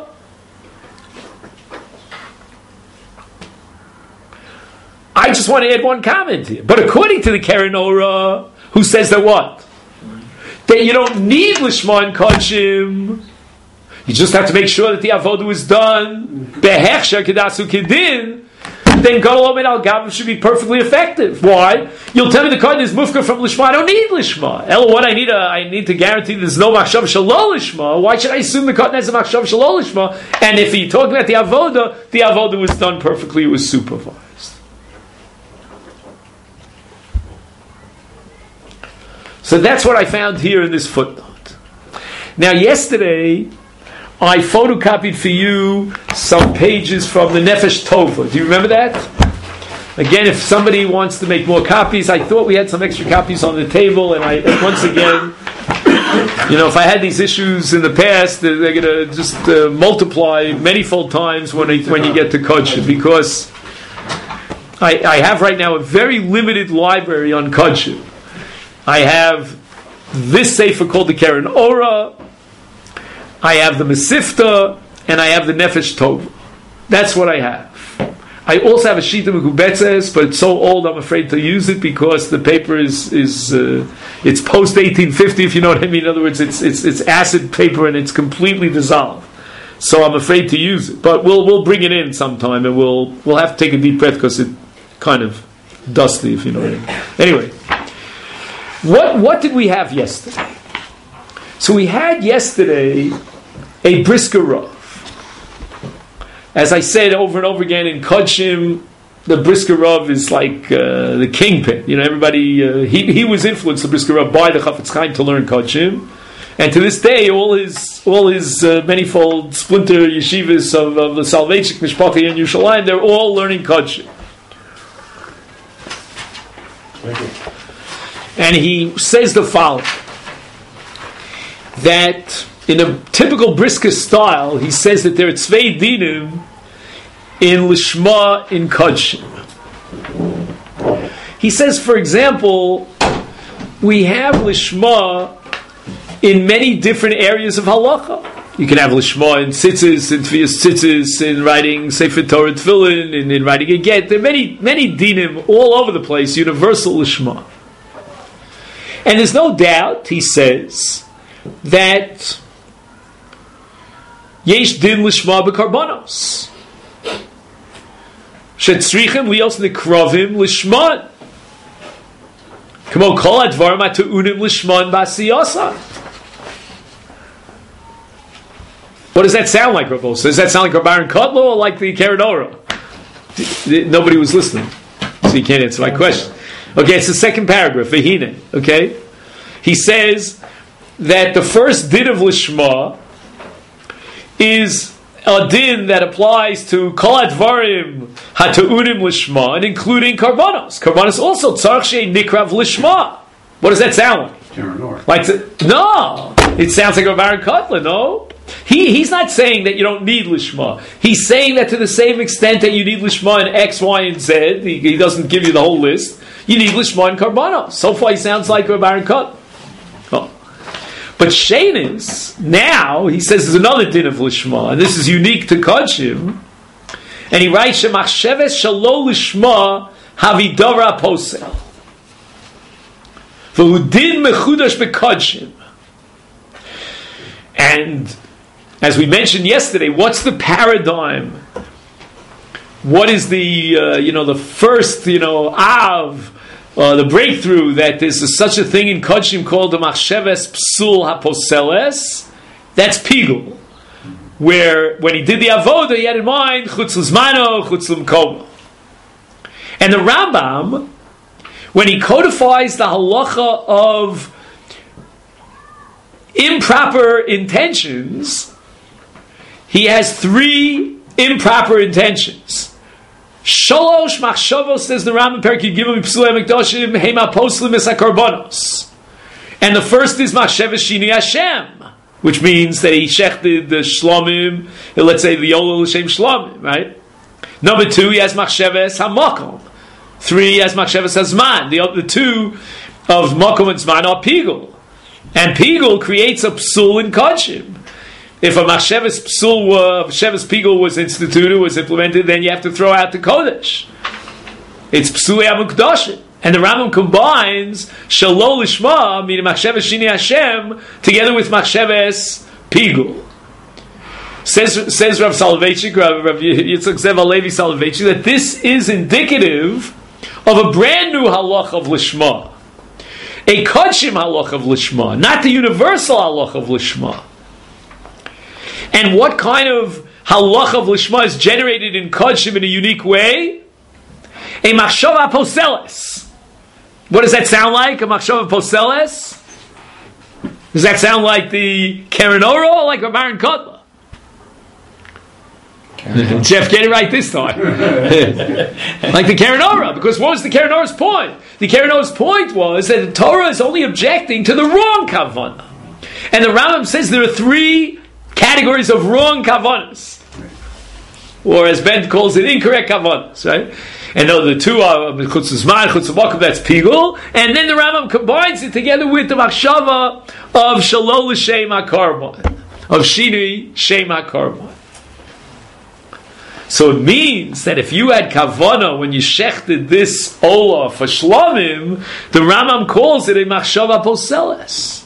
A: I just want to add one comment here. But according to the Keren Orah, who says that what? That you don't need lishma in kodshim. You just have to make sure that the avodah is done. Behechsher kedasu kedin. Then Gadol Omed Al Gavim should be perfectly effective. Why? You'll tell me the cotton is mufka from lishma. I don't need lishma. Ella, what I need, a, I need to guarantee there's no machshav shalol lishma. Why should I assume the cotton has a machshav shalol lishma? And if you talk about the avodah, the avodah was done perfectly. It was supervised. So that's what I found here in this footnote. Now, yesterday I photocopied for you some pages from the Nefesh Tova. Do you remember that? Again, if somebody wants to make more copies, I thought we had some extra copies on the table, and I, once again, you know, if I had these issues in the past, they're, they're going to just uh, multiply many-fold times when, I, when you get to Kodesh, because I, I have right now a very limited library on Kodesh. I have this sefer called the Keren Orah, I have the Mesifta, and I have the Nefesh Tova. That's what I have. I also have a Shita Mekubetzes, but it's so old I'm afraid to use it because the paper is is uh, it's post eighteen fifty, if you know what I mean. In other words, it's it's it's acid paper and it's completely dissolved. So I'm afraid to use it. But we'll we'll bring it in sometime, and we'll we'll have to take a deep breath because it's kind of dusty, if you know what I mean. Anyway, what what did we have yesterday? So we had yesterday a brisker Rav. As I said over and over again in Kodshim, the brisker Rav is like uh, the kingpin. You know, everybody, uh, he, he was influenced, the brisker Rav, by the Chafetz Chaim to learn Kodshim. And to this day, all his all his uh, manifold splinter yeshivas of, of the Salvation Mishpacha in Yerushalayim, they're all learning Kodshim. And he says the following, that in a typical brisker style, he says that there are tzvei dinim in lishma in kodshim. He says, for example, we have lishma in many different areas of halacha. You can have lishma in tzitzis, in tefillas tzitzis, in writing sefer Torah tefillin, in, in writing a get. There are many, many dinim all over the place, universal lishma. And there's no doubt, he says, that yesh din lishma b'karbanos shetzrichim lios nekravim lishman kamo kol advarim ataunim lishman b'asiyasa. What does that sound like, Rabbi? Does that sound like Rabbi Kotler or like the Keren Orah? Nobody was listening, so you can't answer my question. Okay, it's the second paragraph, Vehine. Okay, he says that the first din of lishma is a din that applies to kol advarim hataunim lishma, and including karbanos. Karbanos also tzarich she'ein nikrav lishma. What does that sound like? Like to, no, it sounds like a Baron Kotler. No, he he's not saying that you don't need lishma. He's saying that to the same extent that you need lishma in X, Y, and Z. He, he doesn't give you the whole list. You need lishma in karbanos. So far, he sounds like a Baron Kotler. Oh. But Shenis, now, he says there's another din of Lishma, and this is unique to Kodshim, and he writes, Shemachsheves shalo Lishma havidara posel. V'hu din mechudash bekodshim. And, as we mentioned yesterday, what's the paradigm? What is the, uh, you know, the first, you know, Av, Uh, the breakthrough that there's a, such a thing in Kodshim called the Machsheves Psul HaPoseles? That's Pigul. Where, when he did the Avodah, he had in mind Chutz L'Zmano, Chutz L'Mkomo. And the Rambam, when he codifies the halacha of improper intentions, he has three improper intentions. Sholosh machshavos, says the Rambam, Perkei Gimel Psulei Mikdoshim Hema Poslim Esakarbonos, and the first is machshavos Shini Hashem. which means that he shechted the shlomim, let's say the Ola l'shem shlomim, right? Number two, he has machsheves hamakom. Three, he has machsheves hazman. The other two of makom and zman are pigul. And pigul creates a psul in kodshim. If a machsheves psul, uh, machsheves pigul was instituted, was implemented, then you have to throw out the kodesh. It's psul yamukdashim. And the Rambam combines Shalol Lishma, meaning Machsheves Shini Hashem, together with Machsheves Pigul. Says, says Rav Soloveitchik, Rav, Rav Yitzchak Zev Alevi Soloveitchik, that this is indicative of a brand new halach of Lishma. A Kodshim halach of Lishma, not the universal halach of Lishma. And what kind of halach of Lishma is generated in Kodshim in a unique way? A Machshava Poseles. What does that sound like? A Machshava Poseles? Does that sound like the Keren Ora or like a Baron Kotler? Jeff, get it right this time. Like the Keren Ora, because what was the Keren Ora's point? The Keren Ora's point was that the Torah is only objecting to the wrong kavanah. And the Rambam says there are three categories of wrong kavanas. Or as Ben calls it, incorrect kavanas, right? And though the two are Chutz Zman, Chutz Makom, that's Pigul, and then the Rambam combines it together with the Machshava of Shalol L'Shem HaKarban, of Shinui Shem HaKarban. So it means that if you had Kavana when you shechted this Ola for Shlomim, the Rambam calls it a Machshava Poseles.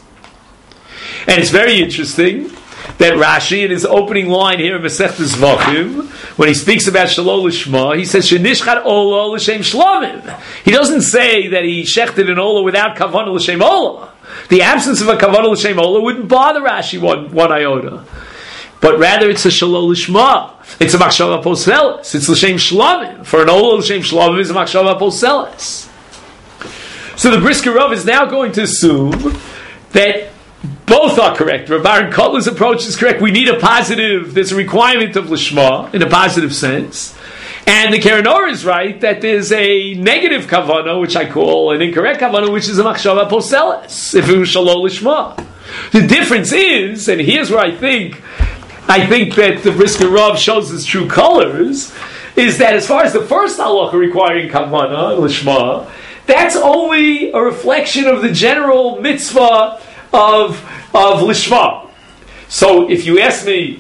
A: And it's very interesting that Rashi, in his opening line here in Masechtas Zvachim, when he speaks about Shalol Lishma, he says Shenishchat Ola L'Shem Shlomim. He doesn't say that he shechted an Ola without Kavanah L'Shem Ola. The absence of a Kavanah L'Shem Ola wouldn't bother Rashi one, one iota. But rather it's a Shalol Lishma. It's a Machshava Poseles. It's L'Shem Shlomim. For an Ola L'Shem Shlomim is a Machshava Poseles. So the Brisker Rav is now going to assume that both are correct. Rav Baron Kotler's approach is correct. We need a positive, there's a requirement of Lishma in a positive sense. And the Keren Ora is right that there's a negative kavanah, which I call an incorrect kavanah, which is a Machshava Poseles, if it was Shalol Lishma. The difference is, and here's where I think, I think that the Brisker Rav shows his true colors, is that as far as the first halacha requiring kavanah, Lishma, that's only a reflection of the general mitzvah of of Lishma. So if you ask me,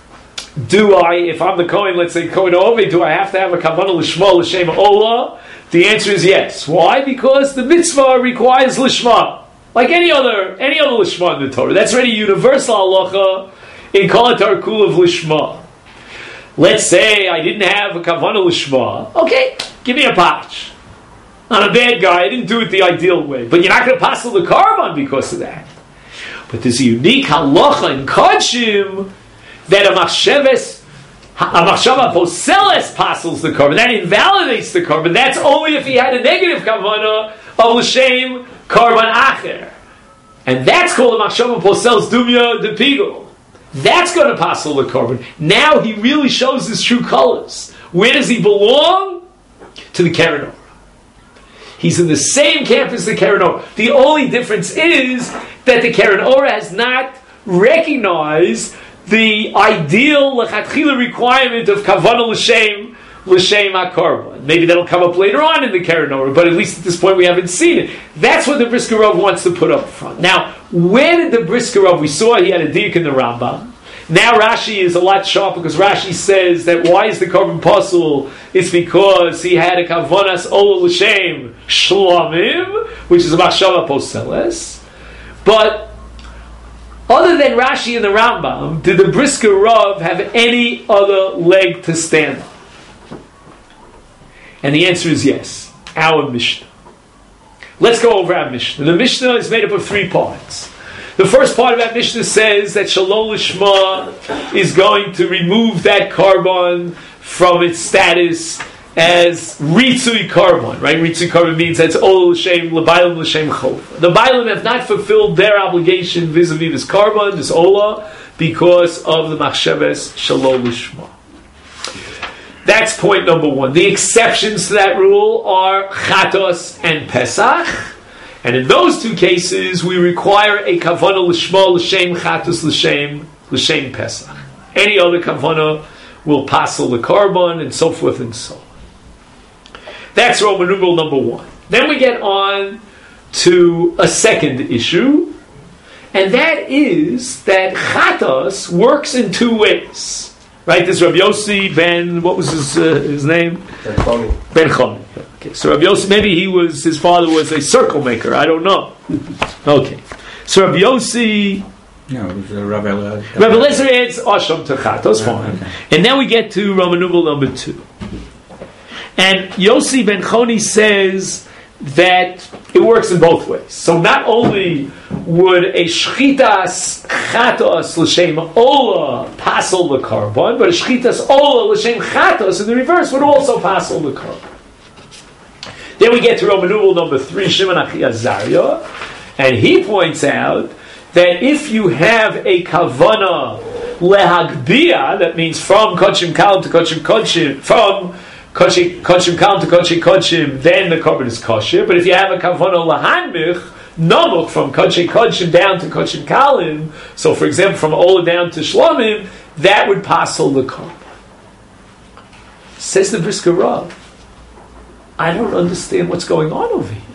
A: do I, if I'm the Kohen, let's say Kohen Oved, do I have to have a Kavanah Lishma L'Shem Ola? The answer is yes. Why? Because the mitzvah requires Lishma. Like any other any other Lishma in the Torah. That's already universal halacha in Kol HaTorah Kul of Lishma. Let's say I didn't have a Kavanah Lishma. Okay, give me a patch. I'm a bad guy, I didn't do it the ideal way. But you're not going to pass the Karban because of that. But there's a unique halacha in Kodshim that a machsheves, a machshava poseles passes the korban. That invalidates the korban. That's only if he had a negative kavanah of l'shem korban acher, and that's called a machshava poseles dumya de pigul. That's going to pass the korban. Now he really shows his true colors. Where does he belong? To the Keren Ora. He's in the same camp as the Keren Ora. The only difference is that the Keren Ora has not recognized the ideal lechatchila requirement of kavanah l'shem l'shem hakorban. Maybe that'll come up later on in the Keren Ora, but at least at this point we haven't seen it. That's what the Brisker Rav wants to put up front. Now, where did the Brisker Rav? We saw he had a diuk in the Rambam. Now Rashi is a lot sharper because Rashi says that why is the korban pasul? It's because he had a kavanas ola l'shem shlomim, which is a machshava poseles. But other than Rashi and the Rambam, did the Brisker Rav have any other leg to stand on? And the answer is yes. Our Mishnah. Let's go over our Mishnah. The Mishnah is made up of three parts. The first part of that Mishnah says that Shalol Lishma is going to remove that korban from its status as Ritzui korban, right? Ritzui korban means that's Ol L'Shem, L'Bailim L'Shem Chova. The Bailim have not fulfilled their obligation vis-a-vis this korban, this Ola, because of the Machsheves Shalol Lishma. That's point number one. The exceptions to that rule are Chatos and Pesach. And in those two cases, we require a kavanah l'shma l'shem chatus l'shem l'shem pesach. Any other kavanah will passel the carbon, and so forth and so on. That's Roman numeral number one. Then we get on to a second issue, and that is that chatas works in two ways. Right? This Rabbi Yossi ben, what was his uh, his name?
D: Ben Choni.
A: Ben Choni. Okay, so Rabbi Yossi, maybe he was, his father was a circle maker, I don't know. Okay. So Rabbi Yossi,
B: No, it was uh, Rabbi Eliezer.
A: Rabbi Eliezer adds Asham to chatos, fine.
B: Okay.
A: And now we get to Roman numeral number two. And Yossi ben Choni says that it works in both ways. So not only would a shchitas chatos l'shem ola passel the carbon, but a shchitas ola l'shem chatos in the reverse would also passel the carbon. Then we get to Roman numeral number three, Shimon Achi Azariah, and he points out that if you have a kavana lehagbia, that means from kodshim kalim to kodshim kodshim, from kodshim kalim to kodshim kodshim, then the carbon is kosher. But if you have a kavana lehanmich, namuk, from kodshim kodshim down to kodshim kalim, so for example from ola down to shlomim, that would passel the carbon. Says the Brisker Rav, I don't understand what's going on over here.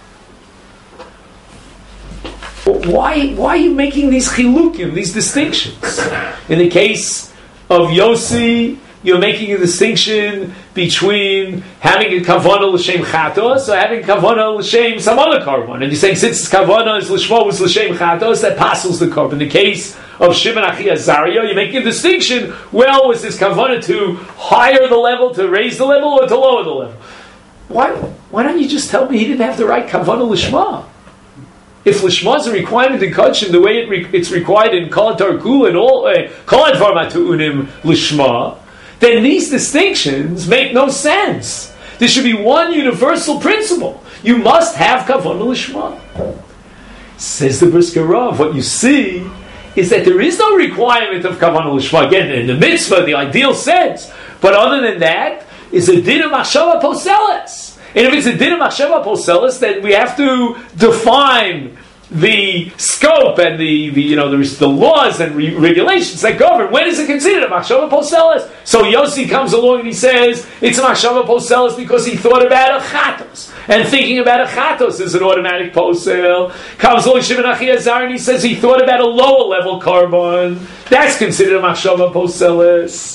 A: Why, why are you making these chilukim, these distinctions? In the case of Yossi, you're making a distinction between having a kavanah l'shem chatos or having kavanah l'shem some other carbon. And you're saying since kavanah is l'shmo was l'shem chatos, that passes the carbon. In the case of Shimon Achi Azariah, you're making a distinction. Well, was this kavanah to higher the level, to raise the level, or to lower the level? Why, why don't you just tell me he didn't have the right kavanah l'shma? If l'shma is a requirement in kodshim, the way it re, it's required in kol tarkul and all kol advar matu'unim l'shma, then these distinctions make no sense. There should be one universal principle. You must have kavanah l'shma. Says the Brisker Rav, what you see is that there is no requirement of kavanah l'shma. Again, in the mitzvah, the ideal sense. But other than that, is a din of machshava poseles. And if it's a din of machshava poseles, then we have to define the scope and the, the you know the, the laws and re- regulations that govern. When is it considered a machshava poseles? So Yossi comes along and he says it's a machshava poseles because he thought about a chatos, and thinking about a chatos is an automatic posel. Comes along Shimon Achi Azariah and he says he thought about a lower level carbon. That's considered a machshava poseles.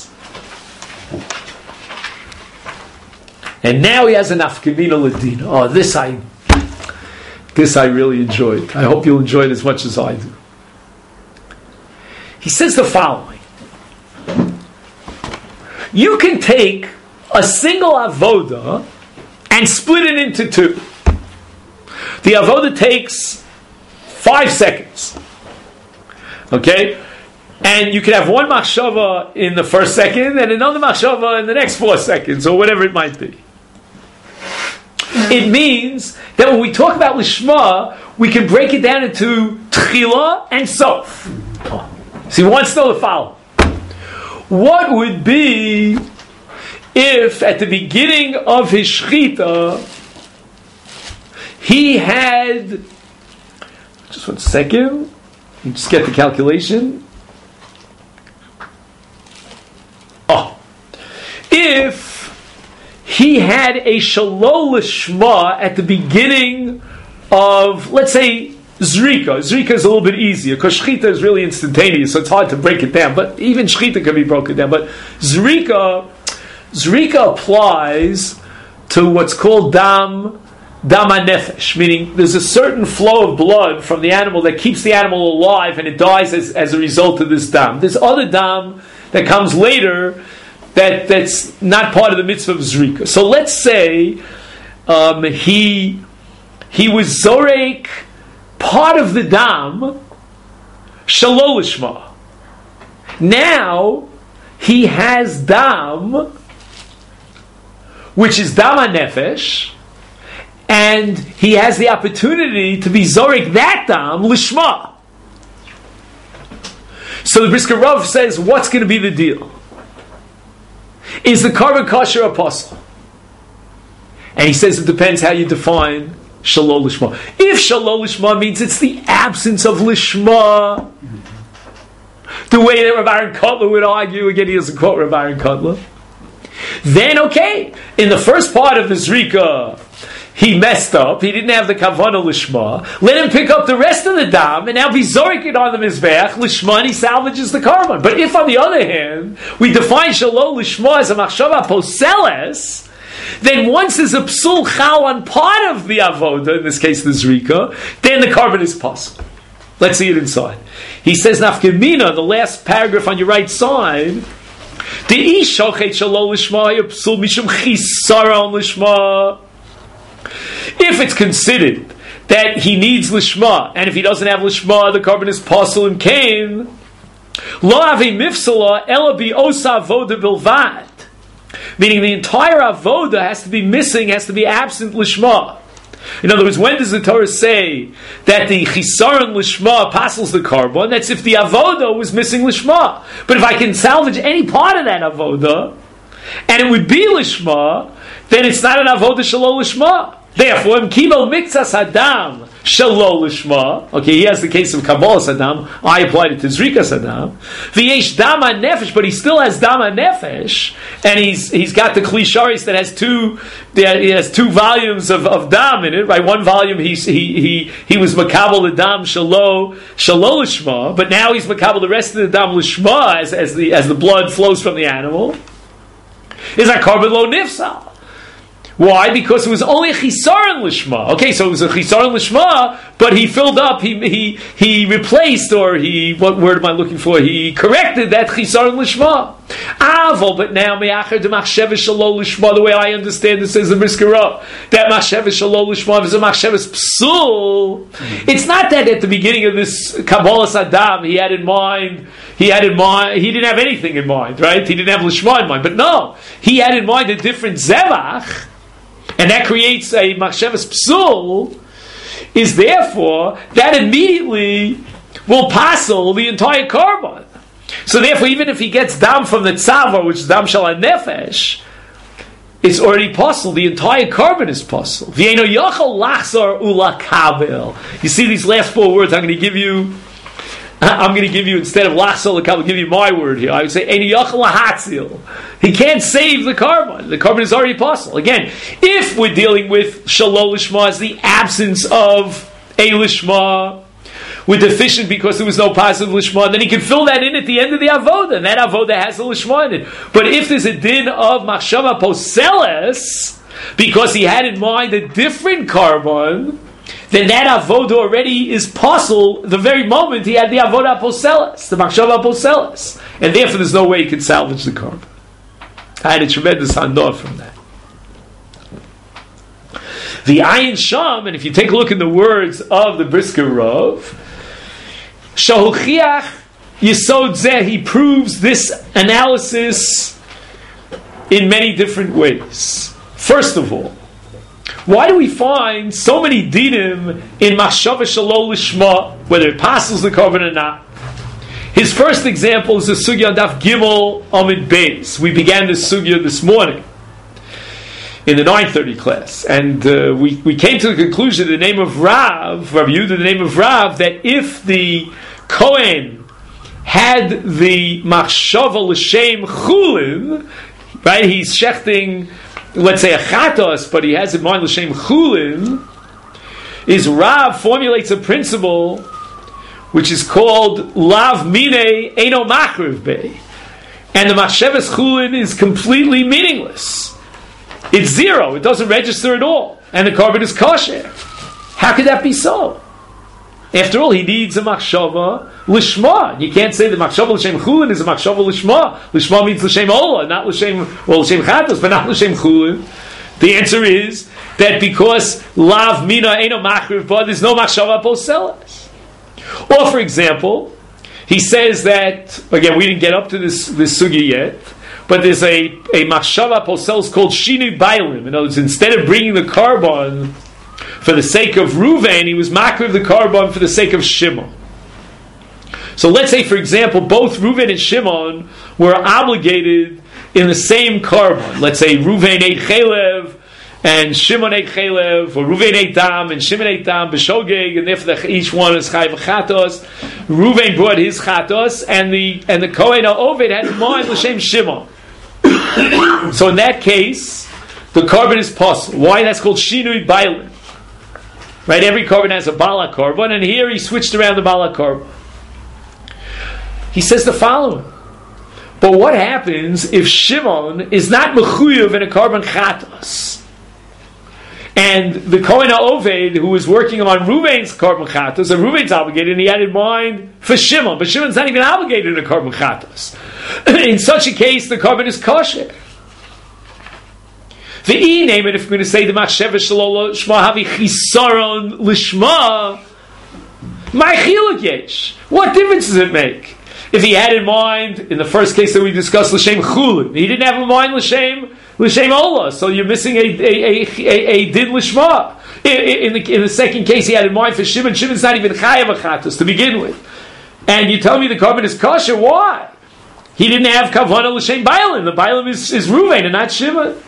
A: And now he has an afkamina ladina. Oh, this I, this I really enjoyed. I hope you'll enjoy it as much as I do. He says the following: you can take a single avoda and split it into two. The avoda takes five seconds. Okay? And you can have one machshava in the first second and another machshava in the next four seconds, or whatever it might be. It means that when we talk about lishma, we can break it down into tchila and sof. See, he wants to know the following. What would be if at the beginning of his shchita he had, just one second, just get the calculation. Oh, if he had a shalol lishma at the beginning of, let's say, zrika. Zrika is a little bit easier because shchita is really instantaneous, so it's hard to break it down. But even shchita can be broken down. But zrika, zrika applies to what's called dam, dam hanefesh, meaning there's a certain flow of blood from the animal that keeps the animal alive, and it dies as, as a result of this dam. There's other dam that comes later that, that's not part of the mitzvah of zrika. So let's say um, he he was zorek part of the dam shalol lishma. Now he has dam, which is dam hanefesh, and he has the opportunity to be zorek that dam lishma. So the Brisker Rav says, what's going to be the deal? Is the carbon kosher apostle? And he says it depends how you define shalol lishma. If shalol lishma means it's the absence of lishma, the way that Rav Aaron Kotler would argue, again he doesn't quote Rav Aaron Kotler, then okay, in the first part of the Zrika, he messed up, he didn't have the kavanah lishma, let him pick up the rest of the dam, and now be zorik it on the mizbeach, lishma, and he salvages the carbon. But if on the other hand, we define shalol lishma as a machshava poseles, then once there's a psul chal on part of the avoda, in this case the zrika, then the carbon is possible. Let's see it inside. He says, nafkemina, the last paragraph on your right side, the ishochet shalol lishma psul mishum chisaron lishma. If it's considered that he needs lishma, and if he doesn't have lishma, the carbon is pasul and kain, lo avi mifsala ela bi osa avoda bilvad. Meaning the entire avoda has to be missing, has to be absent lishma. In other words, when does the Torah say that the chisaron lishma passes the carbon? That's if the avoda was missing lishma. But if I can salvage any part of that avoda, and it would be lishma, then it's not an avoda shalol lishma. Therefore, im kibel mikzas hadam shalol lishma. Okay, he has the case of kabbalas hadam. I applied it to zrikas hadam. V'yesh dama nefesh, but he still has dama nefesh, and he's he's got the klisharis that has two. He has two volumes of, of dam in it. Right, one volume he's, he he he was makabel the dam shalol shalol lishma, but now he's makabel the rest of the dam lishma as as the as the blood flows from the animal. Is a carbon lo nifsal. Why? Because it was only a chisaron lishma. Okay, so it was a chisaron lishma, but he filled up, he he he replaced, or he, what word am I looking for? He corrected that chisaron lishma. Avol, but now me'acher de machsheves shalol lishma, the way I understand it, says the Brisker Rav, that machsheves shalol lishma is a machsheves psul. It's not that at the beginning of this kabbalas adam he had in mind, he had in mind, he didn't have anything in mind, right? He didn't have lishma in mind, but no, he had in mind a different zevach. And that creates a machshavas psul, is therefore, that immediately will passel the entire carbon. So therefore, even if he gets dam from the tzavar, which is dam shal nefesh, it's already possible. The entire carbon is possible. V'yeino yachol lachzor ulakabel. You see these last four words, I'm going to give you, I'm going to give you, instead of lachzor ulakabel, I'll give you my word here. I would say, eino yachol lahatzil. He can't save the carbon. The carbon is already possible. Again, if we're dealing with shalol lishma as the absence of a lishma, we're deficient because there was no positive lishma, then he can fill that in at the end of the avoda, and that avoda has a lishma in it. But if there's a din of machshava poseles, because he had in mind a different carbon, then that avoda already is possible the very moment he had the avoda poseles, the machshava poseles, and therefore there's no way he can salvage the carbon. I had a tremendous hanor from that. The Ayin Sham, and if you take a look in the words of the Brisker Rav, Shahuchiach Yisod Zeh, he proves this analysis in many different ways. First of all, why do we find so many dinim in Machshava Shalol Lishma, whether it passes the carbon or not? His first example is the sugya daf Gimel Amid Beis. We began this sugya this morning in the nine thirty class, and uh, we, we came to the conclusion, the name of Rav, Rav Yehuda, the name of Rav, that if the Kohen had the machshava l'shem chulin, right? He's shechting, let's say a chatos, but he has in mind l'shem chulin. Is Rav formulates a principle which is called lav mine eino machriv bei, and the machshavas chulin is completely meaningless. It's zero. It doesn't register at all, and the carbon is kosher. How could that be so? After all, he needs a machshava lishma. You can't say the machshava l'shem chulin is a machshava lishma. Lishma means l'shem ola, not l'shem, well, l'shem chatos, but not l'shem chulin. The answer is that because lav mina eino machriv, but there's no machshava poseles. Or, for example, he says that, again, we didn't get up to this this sugya yet, but there's a, a machshava poseles called shinu bailim. In other words, instead of bringing the carbon for the sake of Ruvain, he was makriv the carbon for the sake of Shimon. So let's say, for example, both Ruvain and Shimon were obligated in the same carbon. Let's say Ruvain ate chelev and Shimon ate chelev, or Ruvain ate dam, and Shimon ate dam, b'shogeg, and therefore each one is chayv chatos. Ruvain brought his chatos, and the and the Kohen Oved had in mind l'shem Shimon. So in that case, the carbon is possible. Why? That's called shinui bailin. Right? Every carbon has a bala carbon, and here he switched around the bala carbon. He says the following. But what happens if Shimon is not mechuyev in a carbon chatos? And the Kohen HaOved, who was working on Ruvain's carbon chatos, and Ruvain's obligated, and he had in mind for Shimon, but Shimon's not even obligated in a carbon chatos. In such a case, the carbon is kosher. The E name it, if we're going to say the machsheva shalol shma havi chisaron lishma, my chiluk yesh. What difference does it make? If he had in mind, in the first case that we discussed, l'shem chulin, he didn't have in mind l'shem l'shem ola, so you're missing a a a, a, a din l'shma. In, in, the, in the second case, he had in mind for Shimon. Shimon's not even chayav achatos to begin with, and you tell me the carbon is kosher. Why? He didn't have kavanah l'shem bailim. The bailim is is Ruvain and not Shimon.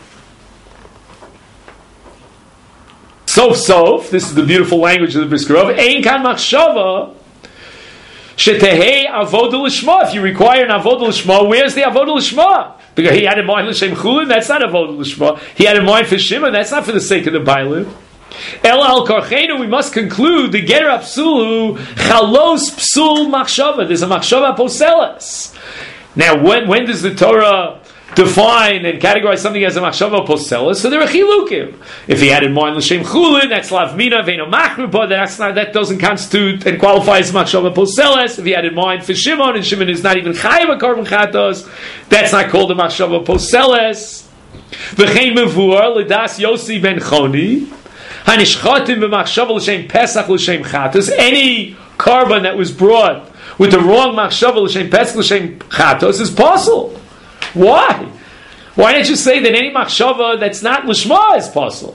A: Sof sof. This is the beautiful language of the Brisker Rov. Ein kan machshava. Shetehei avodah l'shma. If you require an avodah l'shma, where's the avodah l'shma? Because he had in mind l'shem chulin, that's not avodah l'shma. He had in mind for Shimon, that's not for the sake of the bailim. El al karchenu, we must conclude the ger apsulu chalos psul machshava. There's a machshava poselas. Now, when when does the Torah define and categorize something as a machshava poselas? So there are chilukim. If he had in mind l'shem chulin, that's lavmina veino machrupa. That's not, that doesn't constitute and qualify as machshava poselas. If he had in mind for Shimon, and Shimon is not even chayiv a korban chatos, that's not called a machshava poselas. V'chein mevuar l'das Yosi ben Choni hanishchatim b'machshava l'shem pesach l'shem chatos. Any carbon that was brought with the wrong machshava l'shem pesach l'shem chatos is possible. Why? Why don't you say that any machshava that's not lishma is possible?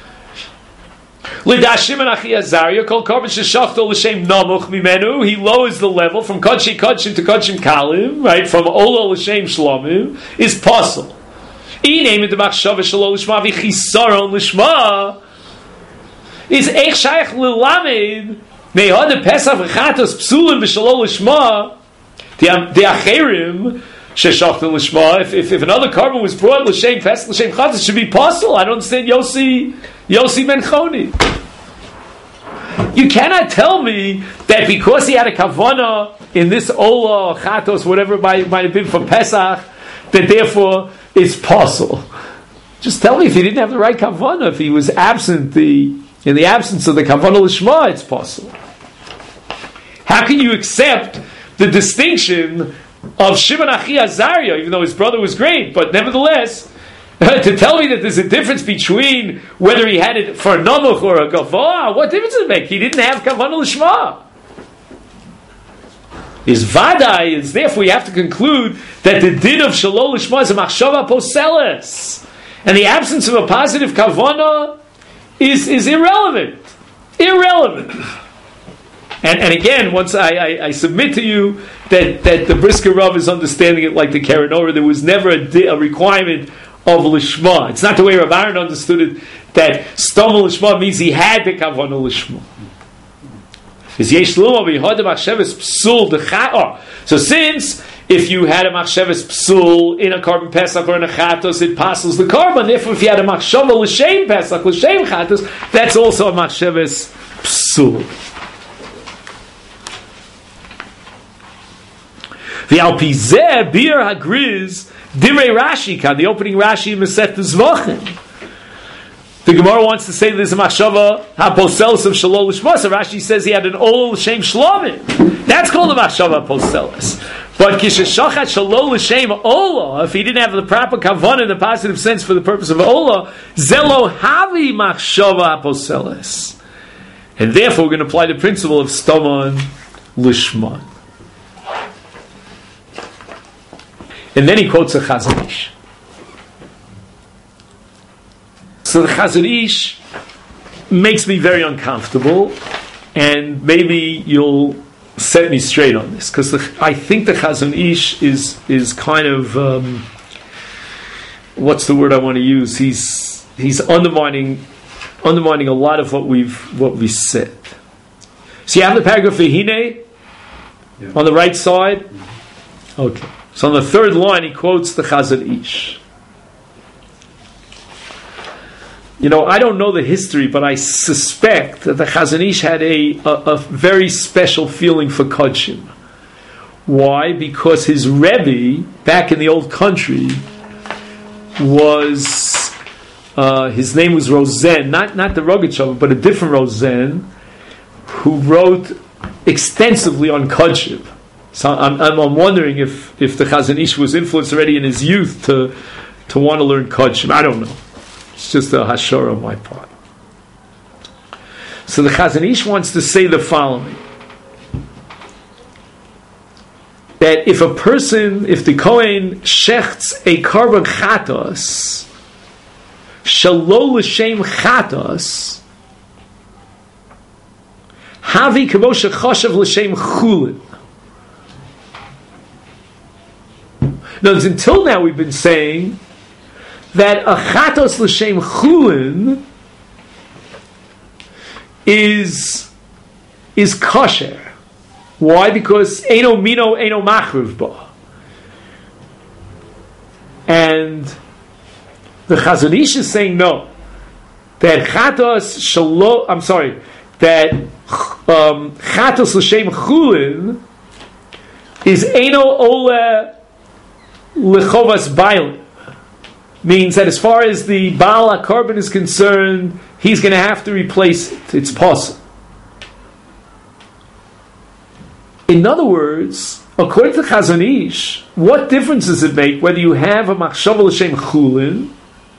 A: L'das Shimon achi Azariah kol korban sheshachto l'shem namuch mimenu. He lowers the level from kodshi kodshim to kodshim kalim, right? From ola l'shem shlomim is possible. I name it the machshava shelo l'shma v'chisaron l'shma is eich shayach l'lamed mehad pesach v'chatos psulim v'shelo l'shma the acherim. If, if, if another carbon was brought l'shem pesach l'shem chatos, it should be possible. I don't understand Yosi Yosi ben Choni. You cannot tell me that because he had a kavana in this ola chatos, whatever it might, might have been for Pesach, that therefore it's possible. Just tell me if he didn't have the right kavana, if he was absent the in the absence of the kavana l'shma, it's possible. How can you accept the distinction of Shimon Achi Azariah, even though his brother was great, but nevertheless, to tell me that there's a difference between whether he had it for a namuch or a gavah, what difference does it make? He didn't have kavanah l'shma. His vadai is therefore you have to conclude that the din of shalol l'shma is a machshava poseles, and the absence of a positive kavanah is is irrelevant. Irrelevant. And, and again, once I, I, I submit to you that, that the Brisker Rav is understanding it like the Keren Orah, there was never a, di- a requirement of Lishma. It's not the way Rav Aaron understood it, that Stomah Lishma means he had the Kavanah Lishma. So since if you had a Machshavas Psul in a carbon Pesach or in a Chatos, it passes the carbon. Therefore, if you had a Machshava L'Shem Pesach, L'Shem Chatos, that's also a Machshavas Psul. The Alpizeh Bir Hagriz Direi Rashi Kan, the opening Rashi in Masechet Zvachim. The Gemara wants to say there's a machshava haposelis of shalol l'shma. So Rashi says he had an ol l'shem shlomim. That's called a machshava haposelis. But kisheshachat shalol l'shem ola, if he didn't have the proper kavanah in the positive sense for the purpose of ola, zelo havi machshava haposelis. And therefore we're going to apply the principle of stomon l'shma. And then he quotes a Chazon Ish. So the Chazon Ish makes me very uncomfortable, and maybe you'll set me straight on this, because I think the Chazon Ish is is kind of um, what's the word I want to use? He's he's undermining undermining a lot of what we've what we said. So you have the paragraph Vehine yeah. on the right side. Okay. So on the third line he quotes the Chazon Ish. You know, I don't know the history, but I suspect that the Chazon Ish had a, a, a very special feeling for Kodshim. Why? Because his Rebbe, back in the old country, was, uh, his name was Rosen, not, not the Rogatchover, but a different Rosen, who wrote extensively on Kodshim. So I'm, I'm, I'm wondering if, if the Chazon Ish was influenced already in his youth to, to want to learn Kodshim. I don't know. It's just a hashara on my part. So the Chazon Ish wants to say the following: that if a person, if the Kohen shechts a korban chatos, shelo l'shem chatos, havi kamo shechoshev l'shem chulin. Now, until now we've been saying that a chatos l'shem chulin is is kosher. Why? Because eino mino eino machriv ba. And the Chazon Ish is saying no. That chatos shalo, I'm sorry, that um, chatos l'shem chulin is eino ole lechovas bailim. Means that as far as the Baal HaKorban is concerned, he's going to have to replace it. It's possible. In other words, according to Chazon Ish, what difference does it make whether you have a machshava l'shem chulin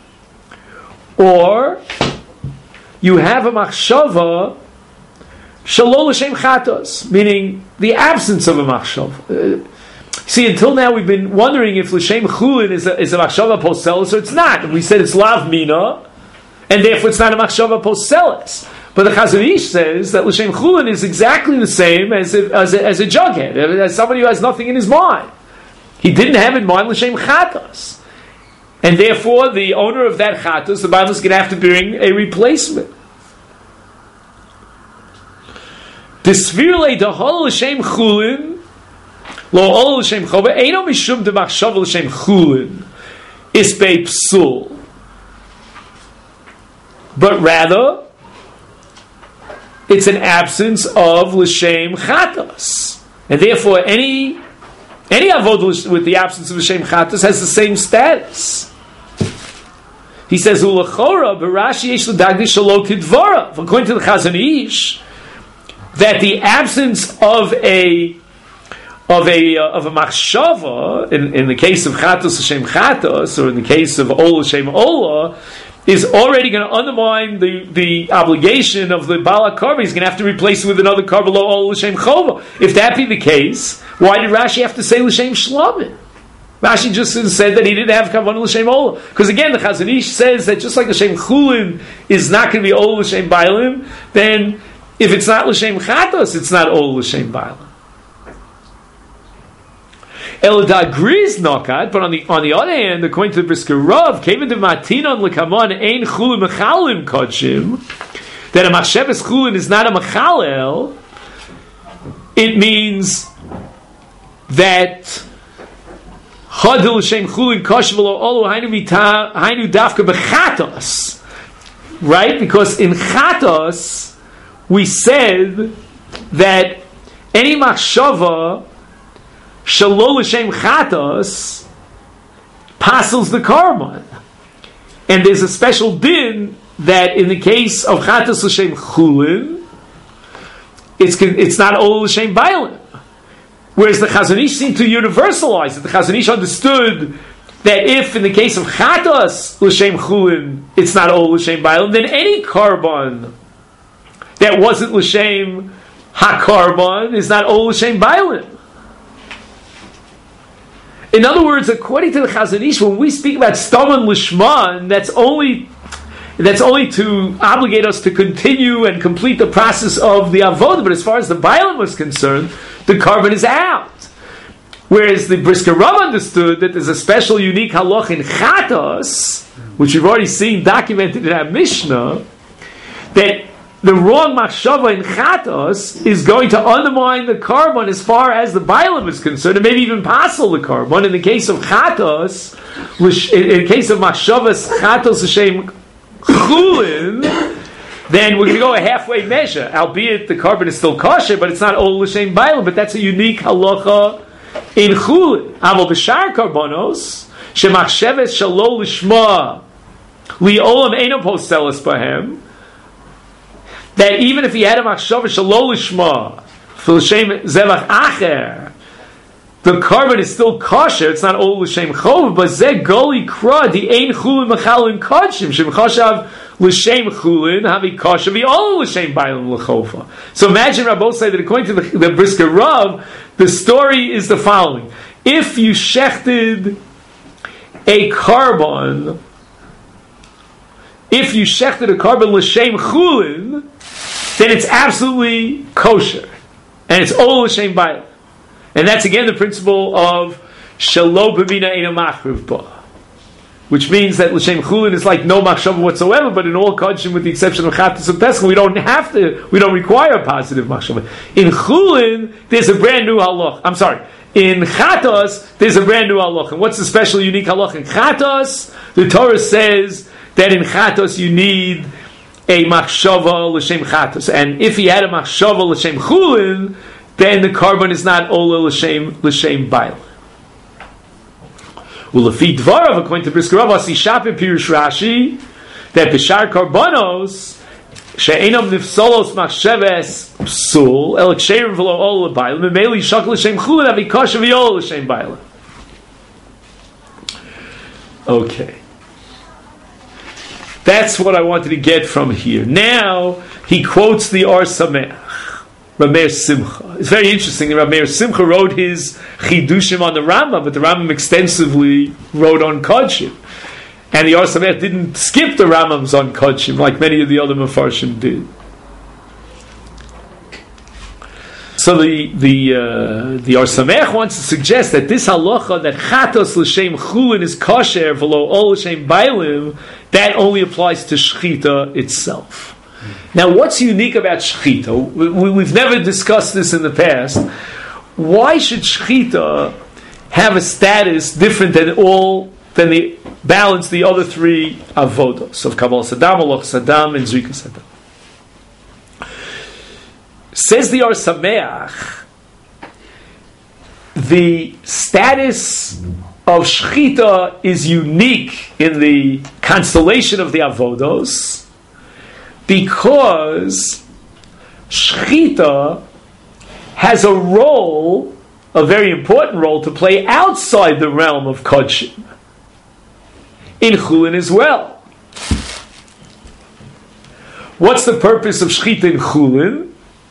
A: or you have a machshava shelo l'shem chatos, meaning the absence of a machshava? Uh, See, until now we've been wondering if l'shem chulin is a, is a machshava poselis or it's not. And we said it's lav mina, and therefore it's not a machshava poselis. But the Chazon Ish says that l'shem chulin is exactly the same as a, as a, as a jughead, as somebody who has nothing in his mind. He didn't have in mind l'shem chatos. And therefore the owner of that chatos, the Bible is going to have to bring a replacement. Disvirle dahol l'shem chulin Lo ol l'shem chova eino mishum de machshava l'shem chulin isbei psul, but rather it's an absence of l'shem chatos, and therefore any any avod with the absence of l'shem chatos has the same status. He says ulachora b'Rashi yesh l'dagdish shelo kidvara. According to the Chazon Ish, that the absence of a Of a uh, of a machshava in, in the case of chatos l'shem chatos, or in the case of ol l'shem ola, is already going to undermine the, the obligation of the Baal HaKorban. He's going to have to replace it with another korban lo ol l'shem chova. If that be the case, why did Rashi have to say l'shem shlamim? Rashi just said that he didn't have kavanah l'shem ola, because again the Chazon Ish says that just like l'shem chulin is not going to be ol l'shem bailim, then if it's not l'shem chatos, it's not ol l'shem bailim. Elada agrees nokat, but on the on the other hand, according to the Brisker Rav, came into matinon lekamon ein chulin mechalim kodshim, that a machshavas chulin is not a mechalel. It means that hadil l'shem chulin kosh v'lo olu hainu mita hainu dafka bechatos, right? Because in chatos we said that any machshava shelo l'shem chatos passes the korban, and there's a special din that in the case of chatos l'shem chulin, it's it's not ol l'shem bailim. Whereas the Chazon Ish seemed to universalize it. The Chazon Ish understood that if in the case of chatos l'shem chulin it's not ol l'shem bailim, then any korban that wasn't l'shem hakorban is not ol l'shem bailim. In other words, according to the Chazon Ish, when we speak about Staman Lishman, that's only that's only to obligate us to continue and complete the process of the Avodah. But as far as the Bailam was concerned, the korban is out. Whereas the Brisker Rav understood that there's a special, unique halach in Chatos, which we've already seen documented in our Mishnah, that the wrong machshava in chatos is going to undermine the carbon as far as the bialim is concerned, and maybe even passel the carbon. In the case of chatos, in the case of machshavas chatos l'shem chulin, then we're going to go a halfway measure, albeit the carbon is still kosher, but it's not all l'shem bialim. But that's a unique halacha in chulin. Aval b'shar karbonos shemachshavas shalo lishma li'olam eino postelis bahem. That even if he had a machshava shalo lishma for l'shem zevach acher, the carbon is still kosher. It's not all l'shem chov, but zeh goli kra the ein chulin machalin kodshim shem chashav l'shem chulin havi kosher vi all l'shem bailim l'chova. So imagine Rabbi say that according to the, the Brisker Rav, the story is the following: if you shechted a carbon, if you shechted a carbon l'shem chulin, then it's absolutely kosher, and it's all l'shem bayil, and that's again the principle of shelo b'mina eino machriv ba, which means that l'shem chulin is like no machshava whatsoever. But in all kodshim, with the exception of chatas and pesach, we don't have to, we don't require a positive machshava. In chulin, there's a brand new halach. I'm sorry. In chatos, there's a brand new halach. And what's the special, unique halach in chatos? The Torah says that in chatos you need a machshava l'shem chatos, and if he had a machshava l'shem chulin, then the carbon is not ola l'shem l'shem bail. Ulefi dvarav, according to Brisker Rav, asi shapim pirush Rashi, that b'shar karbonos she'enam nifsolos machsheves psul el ksherim v'lo ola bail memeli shak l'shem chulin avi kosher v'yola l'shem bail. Okay. That's what I wanted to get from here. Now, he quotes the Or Sameach, Rav Meir Simcha. It's very interesting that Rav Meir Simcha wrote his Chidushim on the Rambam, but the Rambam extensively wrote on Kodshim. And the Or Sameach didn't skip the Rambams on Kodshim like many of the other Mefarshim did. So the the uh, the Or Sameach wants to suggest that this halacha that chatos l'shem chulin is kosher v'lo ol l'shem bailim, that only applies to shchita itself. Now, what's unique about shchita? We, we've never discussed this in the past. Why should shchita have a status different than all than the balance the other three avodos of Kabbalah Sadam, Aloch Sadam, and Zrika Sadam? Says the Or Sameach, the status of shchita is unique in the constellation of the avodos because shchita has a role, a very important role, to play outside the realm of kodshim, in chulin as well. What's the purpose of shchita in chulin?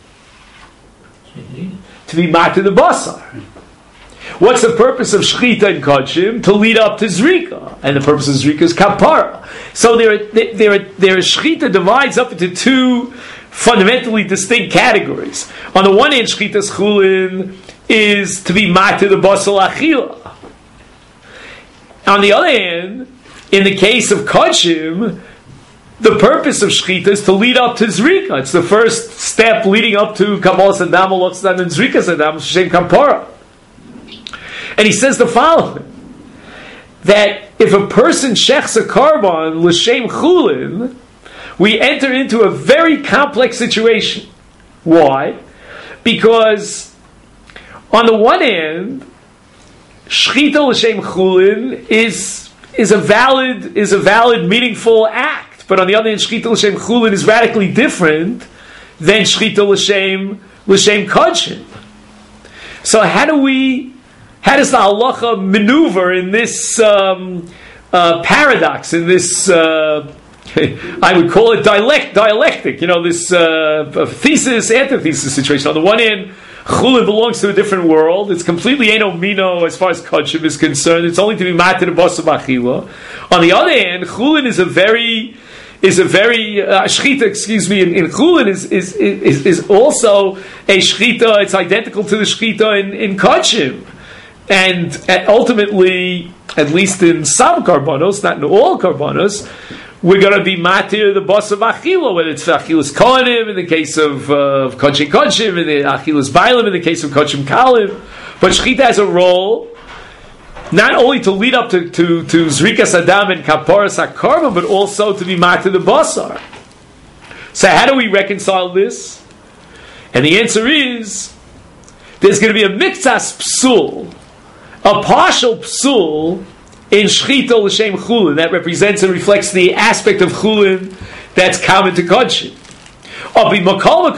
A: To be matir the basar. What's the purpose of shchita in kodshim? To lead up to zrika, and the purpose of zrika is kapara. So there, there, there, there is shchita divides up into two fundamentally distinct categories. On the one hand, shchita's chulin is to be matir the basar achila. On the other hand, in the case of kodshim, the purpose of shchita is to lead up to zrika. It's the first step leading up to Kabbalah Sadam, Aloch Sadam, and Zrika Sadam, Shem Kampara. And he says the following, that if a person shechs a carbon, l'shem chulin, we enter into a very complex situation. Why? Because on the one hand, shchita l'shem chulin is is a valid is a valid, meaningful act. But on the other hand, shchita l'shem chulin is radically different than shchita l'shem l'shem kodshim. So how do we, how does the halacha maneuver in this um, uh, paradox, in this, uh, I would call it dialect, dialectic, you know, this uh, thesis, antithesis situation. On the one hand, chulin belongs to a different world. It's completely eno mino as far as kodshim is concerned. It's only to be matir the basar b'achila. On the other hand, chulin is a very is a very uh, shchita, excuse me, in, in chulin is, is is is also a shchita. It's identical to the shchita in in kodshim. and ultimately, at least in some karbanos, not in all karbanos, we're going to be matir the boss of achila, whether it's achilus kohanim in the case of uh, kodshei kodshim, in the achilus bailim in the case of kodshim kalim. But shechita has a role not only to lead up to to, to zrikas adam and kaparas hakarban, but also to be matir the basar. So how do we reconcile this? And the answer is there's going to be a miktsas psul, a partial psul in shchita l'shem chulin that represents and reflects the aspect of chulin that's common to kodshim. On the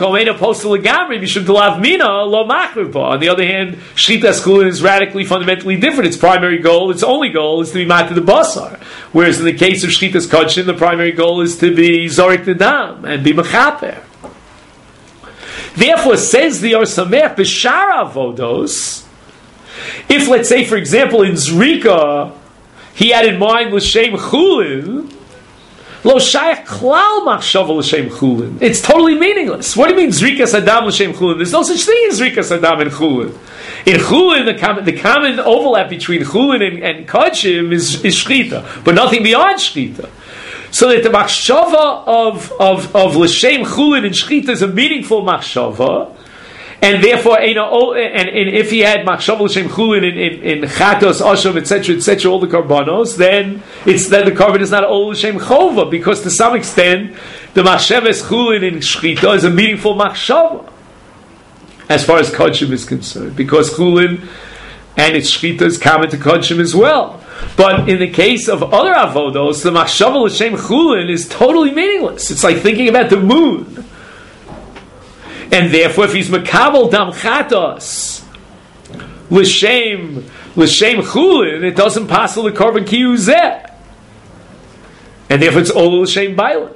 A: other hand, shchitas chulin is radically, fundamentally different. Its primary goal, its only goal, is to be matir the basar. Whereas in the case of shchitas kodshim, the primary goal is to be zorik the dam and be mechaper. Therefore, says the Or Sameach b'shara avodos, if, let's say, for example, in Zrika, he had in mind l'shem chulin, lo shayach klal machshava l'shem chulin. It's totally meaningless. What do you mean Zrikas Adam l'shem chulin? There's no such thing as Zrikas Adam and chulin. In chulin, the common, the common overlap between chulin and, and kodshim is, is shchita, but nothing beyond shchita. So that the machshava of of of l'shem chulin and shchita is a meaningful machshava. And therefore, you know, and, and if he had machshav l'shem chulin in in, in chatos, asham, et cetera, et cetera, all the karbanos, then it's then the carbon is not all l'shem chova, because to some extent the machshavas chulin in shchita is a meaningful machshava as far as kodshim is concerned, because chulin and its shchita is common to kodshim as well. But in the case of other avodos, the machshav l'shem chulin is totally meaningless. It's like thinking about the moon. And therefore, if he's makabel dam chatos l'shem l'shem chulin, it doesn't pass the korban kiyuzeh, and therefore it's all l'shem bailim.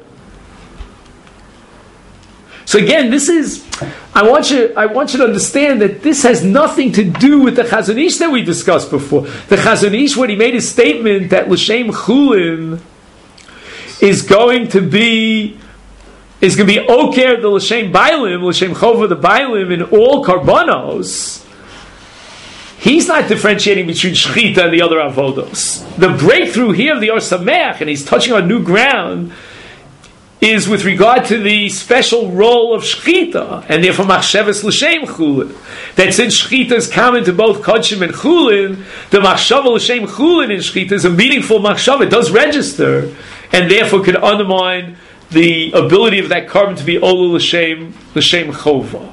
A: So again, this is I want you I want you to understand that this has nothing to do with the Chazon Ish that we discussed before. The Chazon Ish, when he made his statement that l'shem chulin is going to be is going to be oker the l'shem bailim, l'shem chova the bailim in all karbanos, he's not differentiating between shchita and the other avodos. The breakthrough here of the Or Sameach, and he's touching on new ground, is with regard to the special role of shchita, and therefore machshavas l'shem chulin. That since shchita is common to both kodshim and chulin, the machshava l'shem chulin in shchita is a meaningful machshava. It does register, and therefore could undermine the ability of that carbon to be Olu L'Shem, L'Shem Chova.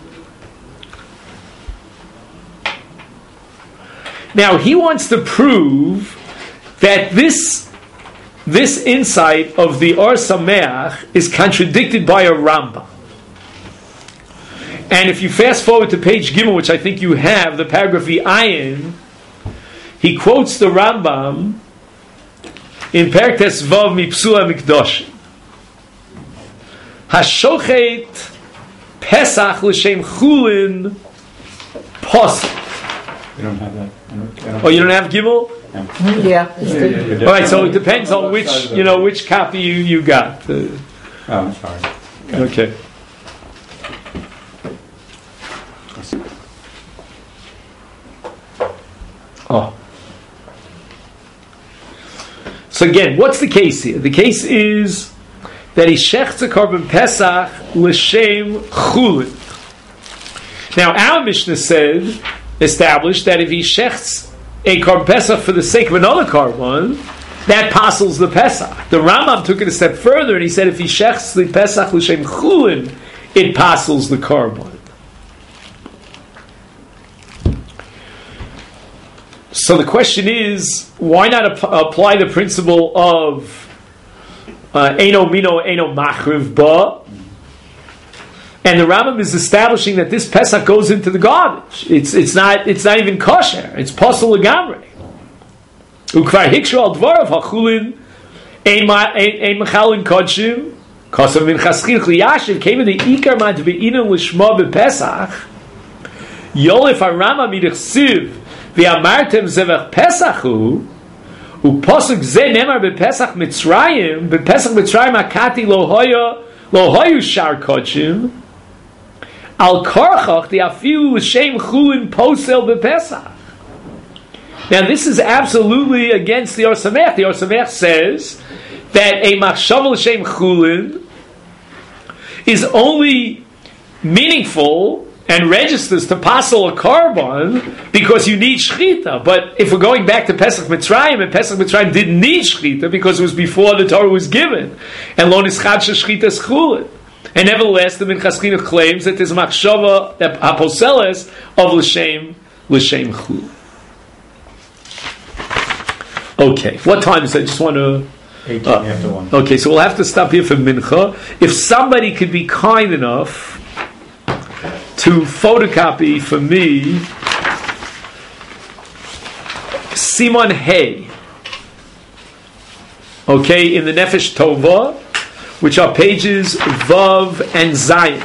A: Now, he wants to prove that this, this insight of the Or Sameach is contradicted by a Rambam. And if you fast forward to page Gimel, which I think you have, the paragraph Ayin, he quotes the Rambam in Perek Tes Vav Mipsula Mikdoshim. Hashochet Pesach l'shem chulin posel.
B: You don't have that. I don't, I don't
A: oh, you don't have Gimel?
B: Yeah.
E: Yeah. It's
C: Yeah,
E: the,
C: yeah, yeah.
A: All right, so it depends on which you know which copy you you got. Uh,
B: Oh, I'm sorry.
A: okay. Oh. So again, what's the case here? The case is that he shechts a korban Pesach l'shem chulin. Now, our Mishnah said, established, that if he shechts a korban Pesach for the sake of another korban, that passes the Pesach. The Rambam took it a step further, and he said if he shechts the Pesach l'shem chulin, it passes the korban. So the question is, why not ap- apply the principle of Eino mino, Eino machriv ba. And the Rambam is establishing that this Pesach goes into the garbage. It's it's not it's not even kosher. It's posel legamrei. Ukvar hikshu al dvarav hachulin ein mechalin kodshim kosav min chaschil liyashiv came in the ikar man to be inu lishma bepesach yolef harama midichsiv v'amartem zevach pesachu. Upasuk ze nemar bepesach Mitzrayim bepesach Mitzrayim akati lo hoya lo hoyu shar kodshim al karchach the afilu l'shem chulin posel bepesach. Now, this is absolutely against the Or Sameach. The Or Sameach says that a machshav l'shem chulin is only meaningful and registers to passel a carbon because you need shechita. But if we're going back to Pesach Mitzrayim, and Pesach Mitzrayim didn't need shechita because it was before the Torah was given, and lo nischad shechita is chulin. And nevertheless, the Minchas Chinuch claims that there's machshava that aposeles of l'shem l'shem chulin. Okay, what time is it? I just want to.
B: eighteen
A: uh,
B: after one.
A: Okay, so we'll have to stop here for mincha. If somebody could be kind enough to photocopy for me Simon Hay, okay, in the Nefesh Tova, which are pages Vav and Zayin,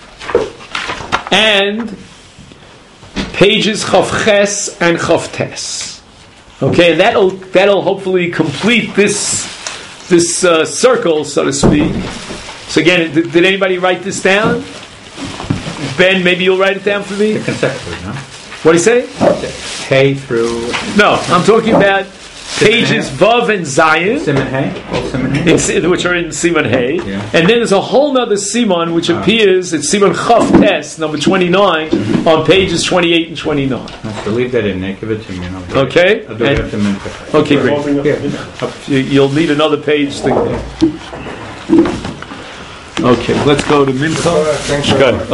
A: and pages Chav Ches and Chav Tes. Okay, and that'll that'll hopefully complete this this uh, circle, so to speak. So again, did, did anybody write this down? Ben, maybe you'll write it down for me.
B: Consecutively, no?
A: What do you say?
B: Hay through
A: No, I'm talking about pages Vav and Zayin,
B: Simon Hay. Oh, Simon Hay.
A: in, which are in Simon Hay,
B: Yeah.
A: and then there's a whole nother Simon which
B: Ah.
A: appears. It's Simon Chav Tes, number twenty-nine, on pages twenty-eight and twenty-nine.
B: So leave that in there. Give it to me. And I'll do
A: Okay?
B: It. I'll do it
A: And-
B: after minute.
A: Okay, great.
C: Holding up
B: Yeah.
C: the-
A: You, you'll need another page to. Okay, let's go to Mincha.
D: Thanks very
A: Good.
D: much.